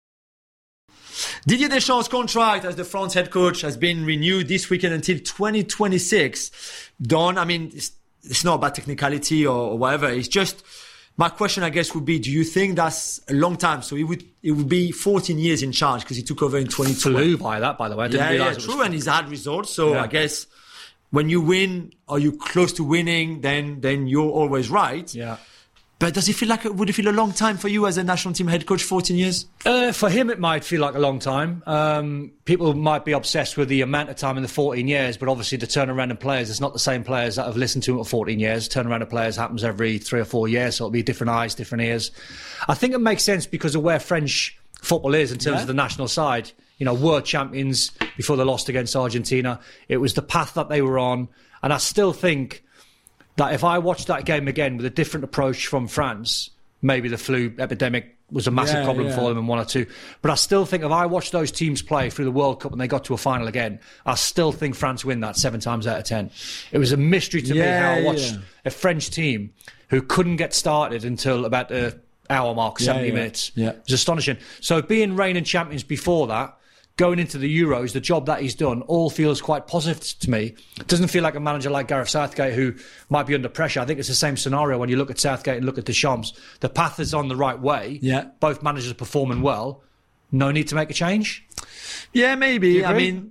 Speaker 1: Didier Deschamps' contract as the France head coach has been renewed this weekend until twenty twenty-six. Don, I mean, it's, it's not about technicality or, or whatever. It's just, my question, I guess, would be, do you think that's a long time? So it would it would be fourteen years in charge because he took over in twenty twenty.
Speaker 2: Flew by that, by the way. I didn't
Speaker 1: yeah,
Speaker 2: realize
Speaker 1: yeah,
Speaker 2: it was
Speaker 1: true.
Speaker 2: fun.
Speaker 1: And he's had results. So
Speaker 2: yeah.
Speaker 1: I guess when you win or you're close to winning, then then you're always right.
Speaker 2: Yeah.
Speaker 1: But does it feel like, would it feel a long time for you as a national team head coach, fourteen years?
Speaker 2: Uh, for him, it might feel like a long time. Um, people might be obsessed with the amount of time in the fourteen years, but obviously the turnaround of players, it's not the same players that have listened to him for fourteen years. Turnaround of players happens every three or four years, so it'll be different eyes, different ears. I think it makes sense because of where French football is in terms
Speaker 1: yeah.
Speaker 2: of the national side. You know, world champions before they lost against Argentina. It was the path that they were on. And I still think that if I watched that game again with a different approach from France, maybe the flu epidemic was a massive
Speaker 1: yeah,
Speaker 2: problem
Speaker 1: yeah.
Speaker 2: for them in one or two. But I still think if I watched those teams play through the World Cup and they got to a final again, I still think France win that seven times out of ten. It was a mystery to
Speaker 1: yeah,
Speaker 2: me how I watched
Speaker 1: yeah.
Speaker 2: a French team who couldn't get started until about the hour mark, seventy
Speaker 1: yeah, yeah.
Speaker 2: minutes.
Speaker 1: Yeah.
Speaker 2: It was astonishing. So being reigning champions before that, going into the Euros, the job that he's done all feels quite positive to me. It doesn't feel like a manager like Gareth Southgate who might be under pressure. I think it's the same scenario when you look at Southgate and look at Deschamps. The path is on the right way.
Speaker 1: Yeah.
Speaker 2: Both managers are performing well. No need to make a change?
Speaker 1: Yeah, maybe. I mean,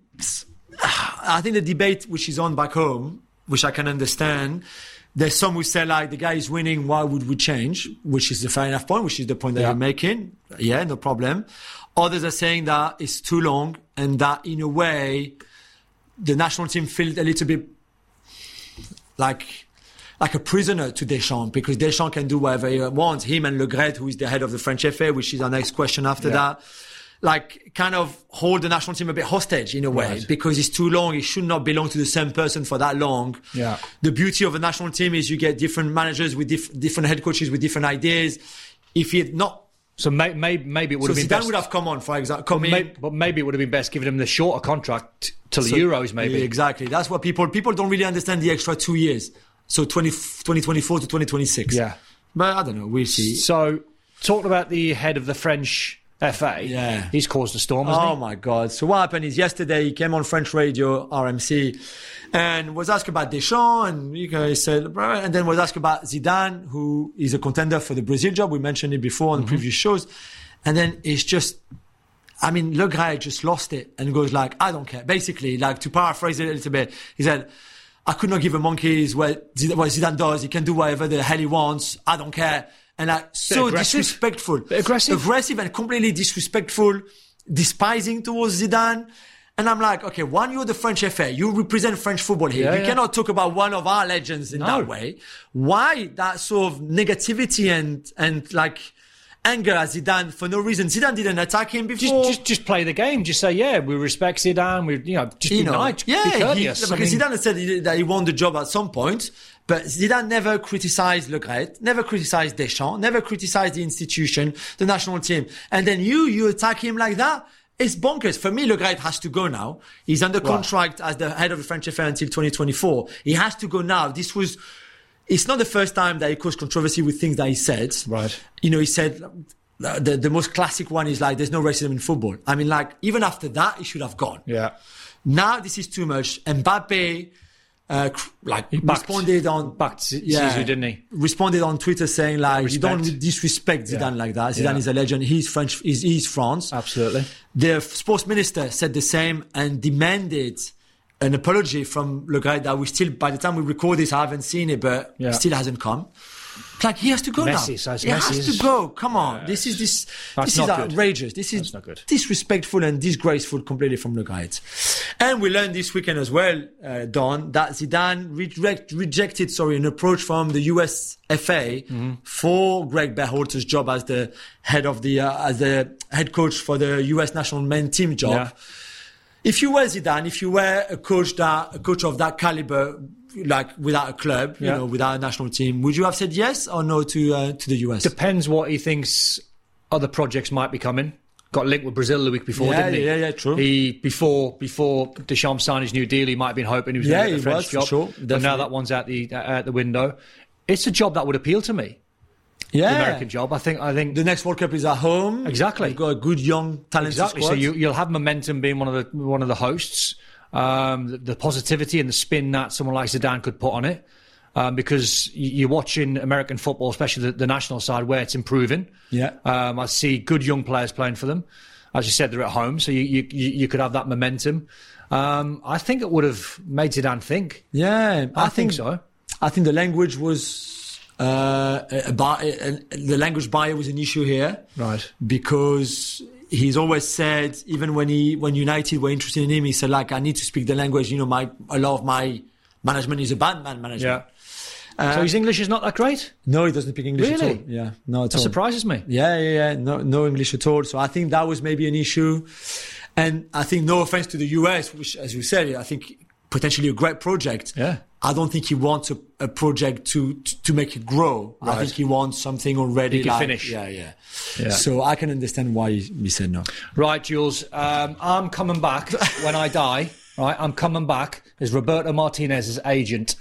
Speaker 1: I think the debate which is on back home, which I can understand, there's some who say, like, the guy is winning, why would we change? Which is a fair enough point, which is the point that
Speaker 2: yeah.
Speaker 1: you're making. Yeah, no problem. Others are saying that it's too long and that, in a way, the national team feels a little bit like like a prisoner to Deschamps because Deschamps can do whatever he wants. Him and Le Gret, who is the head of the French F A, which is our next question after yeah. that, like kind of hold the national team a bit hostage in a way right. because it's too long. It should not belong to the same person for that long.
Speaker 2: Yeah.
Speaker 1: The beauty of a national team is you get different managers with diff- different head coaches with different ideas. If he had not
Speaker 2: So may, may, maybe it would
Speaker 1: so
Speaker 2: have been
Speaker 1: Zidane
Speaker 2: best.
Speaker 1: would have come on, for example. Come
Speaker 2: but,
Speaker 1: in.
Speaker 2: may, but maybe it would have been best giving him the shorter contract till
Speaker 1: so,
Speaker 2: the Euros, maybe.
Speaker 1: Yeah, exactly. That's what people people don't really understand the extra two years. So twenty, twenty twenty-four to twenty twenty-six.
Speaker 2: Yeah.
Speaker 1: But I don't know. We'll see.
Speaker 2: So, talking about the head of the French F A,
Speaker 1: yeah.
Speaker 2: he's caused a storm, hasn't
Speaker 1: oh,
Speaker 2: he?
Speaker 1: my God. So what happened is yesterday he came on French radio, R M C, and was asked about Deschamps, and you know, he said, and then was asked about Zidane, who is a contender for the Brazil job. We mentioned it before on mm-hmm. the previous shows. And then it's just, I mean, Le Gret just lost it and goes like, I don't care. Basically, like, to paraphrase it a little bit, he said, I could not give a monkeys what Zidane does. He can do whatever the hell he wants. I don't care. And like, so
Speaker 2: aggressive.
Speaker 1: disrespectful.
Speaker 2: Bit aggressive.
Speaker 1: Aggressive and completely disrespectful, despising towards Zidane. And I'm like, okay, one, you're the French F A. You represent French football here.
Speaker 2: Yeah,
Speaker 1: you
Speaker 2: yeah.
Speaker 1: cannot talk about one of our legends in
Speaker 2: No.
Speaker 1: that way. Why that sort of negativity and, and like, anger at Zidane for no reason? Zidane didn't attack him before.
Speaker 2: Just, just, just play the game. Just say, yeah, we respect Zidane. We, you know, just
Speaker 1: you
Speaker 2: be
Speaker 1: know,
Speaker 2: nice.
Speaker 1: yeah,
Speaker 2: be
Speaker 1: he,
Speaker 2: courteous.
Speaker 1: because
Speaker 2: I mean,
Speaker 1: Zidane said he- that he won the job at some point, but Zidane never criticized Le Gret, never criticized Deschamps, never criticized the institution, the national team. And then you, you attack him like that? It's bonkers. For me, Le Gret has to go now. He's under
Speaker 2: Right.
Speaker 1: contract as the head of the French F A until twenty twenty-four. He has to go now. This was, it's not the first time that he caused controversy with things that he said.
Speaker 2: Right.
Speaker 1: You know, he said, the, the most classic one is like, there's no racism in football. I mean, like, even after that, he should have gone.
Speaker 2: yeah.
Speaker 1: Now this is too much. Mbappe, uh, cr- like
Speaker 2: He backed-
Speaker 1: responded on
Speaker 2: backed Zizou, didn't he?
Speaker 1: Responded on Twitter saying like, you
Speaker 2: Respect.
Speaker 1: don't disrespect Zidane
Speaker 2: Yeah.
Speaker 1: like that. Zidane
Speaker 2: Yeah.
Speaker 1: is a legend. He's French. He's, he's France.
Speaker 2: Absolutely.
Speaker 1: The sports minister said the same and demanded an apology from Le Gret that we still, by the time we record this, I haven't seen it, but
Speaker 2: Yeah.
Speaker 1: still hasn't come. It's like he has to go
Speaker 2: Messi,
Speaker 1: now.
Speaker 2: so it's
Speaker 1: he
Speaker 2: Messi
Speaker 1: has
Speaker 2: is-
Speaker 1: to go. Come on.
Speaker 2: Yeah,
Speaker 1: this is this.
Speaker 2: That's
Speaker 1: This is
Speaker 2: not good.
Speaker 1: outrageous. This is
Speaker 2: That's not good.
Speaker 1: disrespectful and disgraceful completely from Le Gret. And we learned this weekend as well, uh, Don, that Zidane reject, rejected, sorry, an approach from the U S F A
Speaker 2: Mm-hmm.
Speaker 1: for Greg Berhalter's job as the head of the uh, as the head coach for the U S national men team job.
Speaker 2: Yeah.
Speaker 1: if you were Zidane, if you were a coach that a coach of that caliber, like without a club, you
Speaker 2: Yeah.
Speaker 1: know, without a national team, would you have said yes or no to uh, to the U S?
Speaker 2: Depends what he thinks other projects might be coming. Got linked with Brazil the week before,
Speaker 1: Yeah,
Speaker 2: didn't he?
Speaker 1: yeah, yeah, true.
Speaker 2: He before before Deschamps signed his new deal, he might have been hoping he was
Speaker 1: Yeah,
Speaker 2: going to get
Speaker 1: he
Speaker 2: a French
Speaker 1: was, for
Speaker 2: job.
Speaker 1: sure,
Speaker 2: But now
Speaker 1: definitely.
Speaker 2: that one's out the out the window. It's a job that would appeal to me.
Speaker 1: Yeah,
Speaker 2: The American job. I think. I think
Speaker 1: the next World Cup is at home.
Speaker 2: Exactly.
Speaker 1: You've got a good young talented
Speaker 2: Exactly.
Speaker 1: squad.
Speaker 2: So you, you'll have momentum being one of the one of the hosts. Um, the, the positivity and the spin that someone like Zidane could put on it, um, because y- you're watching American football, especially the, the national side, where it's improving.
Speaker 1: Yeah.
Speaker 2: Um, I see good young players playing for them. As you said, they're at home, so you you, you you could have that momentum. Um, I think it would have made Zidane think.
Speaker 1: yeah,
Speaker 2: I, think, so.
Speaker 1: I think the language was uh, a, a, bar- a, the language barrier was an issue here,
Speaker 2: Right.
Speaker 1: Because he's always said, even when he when United were interested in him, he said like, I need to speak the language. You know, my a lot of my management is a bad man management.
Speaker 2: Yeah. So his English is not that great.
Speaker 1: No, he doesn't speak English at
Speaker 2: Really?
Speaker 1: all. Yeah, no, at
Speaker 2: That
Speaker 1: all.
Speaker 2: surprises me.
Speaker 1: Yeah, yeah, yeah. No, no English at all. So I think that was maybe an issue. And I think, no offense to the U S, which, as you said, I think potentially a great project.
Speaker 2: Yeah.
Speaker 1: I don't think he wants a, a project to, to to make it grow. I
Speaker 2: Right.
Speaker 1: think he wants something already.
Speaker 2: He can
Speaker 1: like,
Speaker 2: finish.
Speaker 1: Yeah, yeah,
Speaker 2: Yeah.
Speaker 1: So I can understand why he, he said no.
Speaker 2: Right, Jules. Um, I'm coming back when I die. Right, I'm coming back as Roberto Martinez's agent.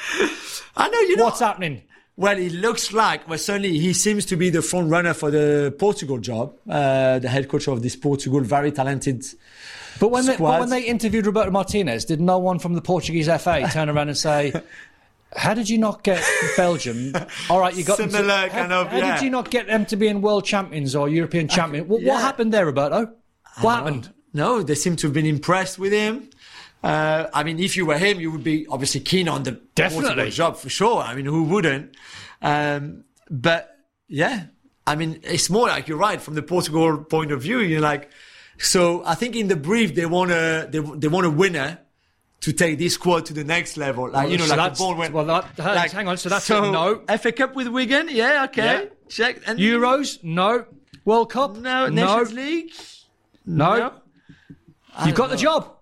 Speaker 1: I know you know.
Speaker 2: What's happening?
Speaker 1: Well, it looks like, well, certainly he seems to be the front runner for the Portugal job. Uh, the head coach of this Portugal, very talented.
Speaker 2: But when, they, but
Speaker 1: squad.
Speaker 2: when they interviewed Roberto Martinez, did no one from the Portuguese F A turn around and say, how did you not get Belgium? All right, you got them to-
Speaker 1: Similar
Speaker 2: how,
Speaker 1: kind of,
Speaker 2: How
Speaker 1: yeah.
Speaker 2: did you not get them to being world champions or European champions? What,
Speaker 1: yeah.
Speaker 2: what happened there, Roberto? What happened?
Speaker 1: No, they seem to have been impressed with him. Uh, I mean, if you were him, you would be obviously keen on the
Speaker 2: Definitely.
Speaker 1: Portugal job for sure. I mean, who wouldn't? Um, but yeah, I mean, it's more like you're right from the Portugal point of view. You're like, so I think in the brief they want a they, they want a winner to take this squad to the next level. Like you know,
Speaker 2: So
Speaker 1: like a
Speaker 2: that's-
Speaker 1: ball went.
Speaker 2: well, that- hang- hang on, so that's a no.
Speaker 1: F A Cup with Wigan, yeah, okay,
Speaker 2: Yeah.
Speaker 1: check. And
Speaker 2: Euros? No. World Cup?
Speaker 1: no,
Speaker 2: No.
Speaker 1: Nations League.
Speaker 2: No. You got the job.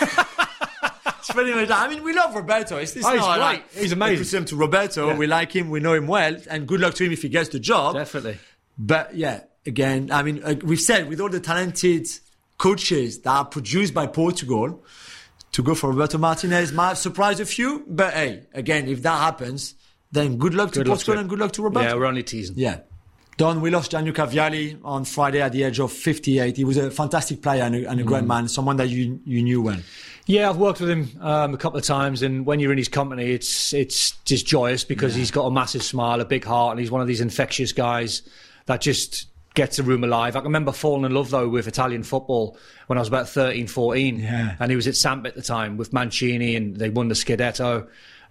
Speaker 1: It's pretty much that. I mean, we love Roberto. It's, it's
Speaker 2: Oh, he's
Speaker 1: not
Speaker 2: great.
Speaker 1: like
Speaker 2: He's amazing.
Speaker 1: we put him to Roberto.
Speaker 2: Yeah.
Speaker 1: We like him. We know him well, and good luck to him if he gets the job.
Speaker 2: Definitely.
Speaker 1: But yeah, again, I mean, uh, we've said with all the talented coaches that are produced by Portugal, to go for Roberto Martinez might surprise a few. But hey, again, if that happens, then good luck to
Speaker 2: Good luck
Speaker 1: Portugal
Speaker 2: to him.
Speaker 1: and good luck to Roberto.
Speaker 2: Yeah, we're only teasing.
Speaker 1: Yeah. Don, we lost Gianluca Vialli on Friday at the age of fifty-eight. He was a fantastic player and a, and a great man, someone that you you knew well.
Speaker 2: Yeah, I've worked with him um, a couple of times, and when you're in his company, it's it's just joyous because he's got a massive smile, a big heart, and he's one of these infectious guys that just gets a room alive. I can remember falling in love, though, with Italian football when I was about thirteen, fourteen.
Speaker 1: Yeah.
Speaker 2: And he was at Samp at the time with Mancini, and they won the Scudetto.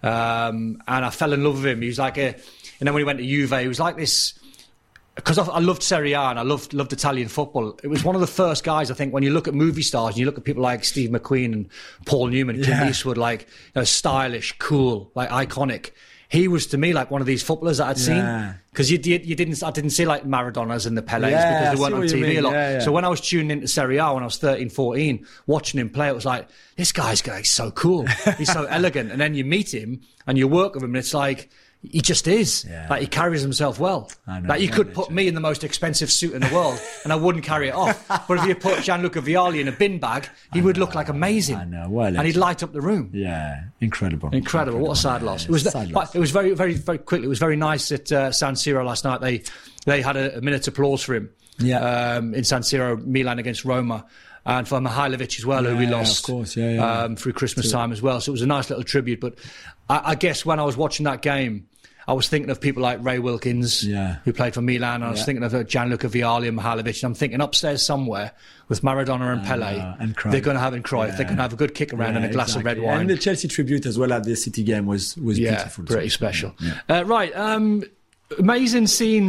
Speaker 2: Um, and I fell in love with him. He was like a... And then when he went to Juve, he was like this... Because I, I loved Serie A and I loved loved Italian football. It was one of the first guys, I think, when you look at movie stars and you look at people like Steve McQueen and Paul Newman, Clint
Speaker 1: Yeah.
Speaker 2: Eastwood, like, you know, stylish, cool, like iconic. He was to me like one of these footballers that I'd
Speaker 1: Yeah.
Speaker 2: seen because you did you didn't I didn't see like Maradonas and the Pelés
Speaker 1: Yeah, I
Speaker 2: because
Speaker 1: see
Speaker 2: they weren't on
Speaker 1: what you
Speaker 2: T V a
Speaker 1: mean.
Speaker 2: lot.
Speaker 1: Yeah, yeah.
Speaker 2: So when I was tuning into Serie A when I was thirteen, fourteen, watching him play, it was like, this guy's like so cool. He's so elegant. And then you meet him and you work with him and it's like, he just is.
Speaker 1: Yeah.
Speaker 2: Like he carries himself well.
Speaker 1: I know,
Speaker 2: like you
Speaker 1: yeah,
Speaker 2: could
Speaker 1: they
Speaker 2: put
Speaker 1: do.
Speaker 2: me in the most expensive suit in the world and I wouldn't carry it off. But if you put Gianluca Vialli in a bin bag, he would look like amazing.
Speaker 1: I know, well,
Speaker 2: and he'd light up the room.
Speaker 1: Yeah, incredible.
Speaker 2: Incredible! What a sad
Speaker 1: Yeah,
Speaker 2: loss. It was.
Speaker 1: sad
Speaker 2: But
Speaker 1: loss.
Speaker 2: it was very, very, very quickly. It was very nice at uh, San Siro last night. They they had a, a minute's applause for him.
Speaker 1: Yeah.
Speaker 2: Um, in San Siro, Milan against Roma, and for Mihailovic as well, who we
Speaker 1: Yeah,
Speaker 2: lost.
Speaker 1: of course, yeah, yeah.
Speaker 2: Um, through Christmas time as well. So it was a nice little tribute. But I, I guess when I was watching that game, I was thinking of people like Ray Wilkins,
Speaker 1: Yeah.
Speaker 2: who played for Milan. And I was
Speaker 1: Yeah.
Speaker 2: thinking of uh, Gianluca Vialli and Mihailovic. And I'm thinking upstairs somewhere with Maradona and Pele,
Speaker 1: know, and Cruyff.
Speaker 2: they're going to have in Cruyff. They're going to have a good kick around and a
Speaker 1: Yeah,
Speaker 2: glass
Speaker 1: exactly.
Speaker 2: of red wine.
Speaker 1: And the Chelsea tribute as well at the City game was was
Speaker 2: Yeah,
Speaker 1: beautiful.
Speaker 2: pretty
Speaker 1: too.
Speaker 2: special.
Speaker 1: Yeah.
Speaker 2: Uh, right, um, amazing scenes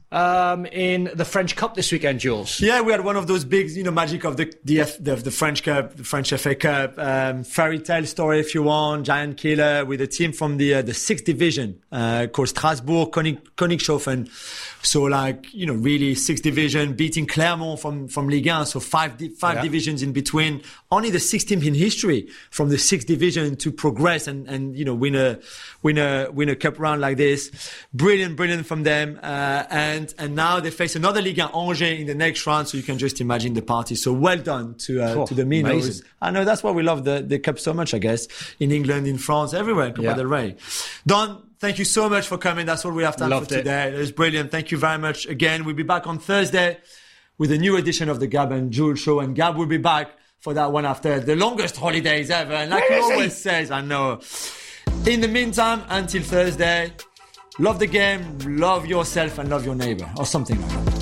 Speaker 2: um, in the French Cup this weekend, Jules.
Speaker 1: Yeah, we had one of those big, you know, magic of the the, F, the, the French Cup, the French F A Cup, um, fairy tale story if you want, giant killer with a team from the uh, the sixth division uh, called Strasbourg, König, Königshofen. So like, you know, really sixth division, beating Clermont from, from Ligue one. So five, di- five yeah. divisions in between. Only the sixth team in history from the sixth division to progress and, and, you know, win a, win a, win a cup round like this. Brilliant, brilliant from them. Uh, and, and now they face another Ligue one, Angers, in the next round. So you can just imagine the party. So well done to, uh, oh, to the Minos. Amazing. I know that's why we love the, the cup so much, I guess, in England, in France, everywhere, Copa yeah. del Rey. Don, thank you so much for coming. That's all we have time
Speaker 2: Loved
Speaker 1: for today. It. it was brilliant. Thank you very much again. We'll be back on Thursday with a new edition of the Gab and Jules show. And Gab will be back for that one after the longest holidays ever. And like he always says, I know. In the meantime, until Thursday, love the game, love yourself and love your neighbor or something like that.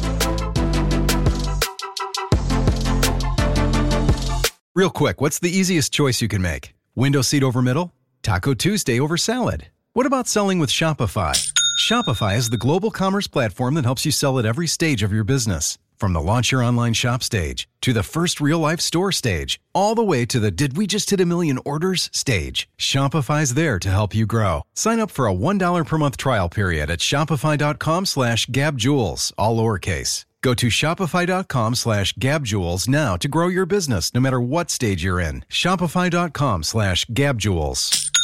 Speaker 7: Real quick, what's the easiest choice you can make? Window seat over middle? Taco Tuesday over salad? What about selling with Shopify? Shopify is the global commerce platform that helps you sell at every stage of your business. From the launch your online shop stage, to the first real-life store stage, all the way to the did we just hit a million orders stage. Shopify's there to help you grow. Sign up for a one dollar per month trial period at shopify.com slash gabjules, all lowercase. Go to shopify.com slash gabjules now to grow your business no matter what stage you're in. Shopify.com slash gabjules.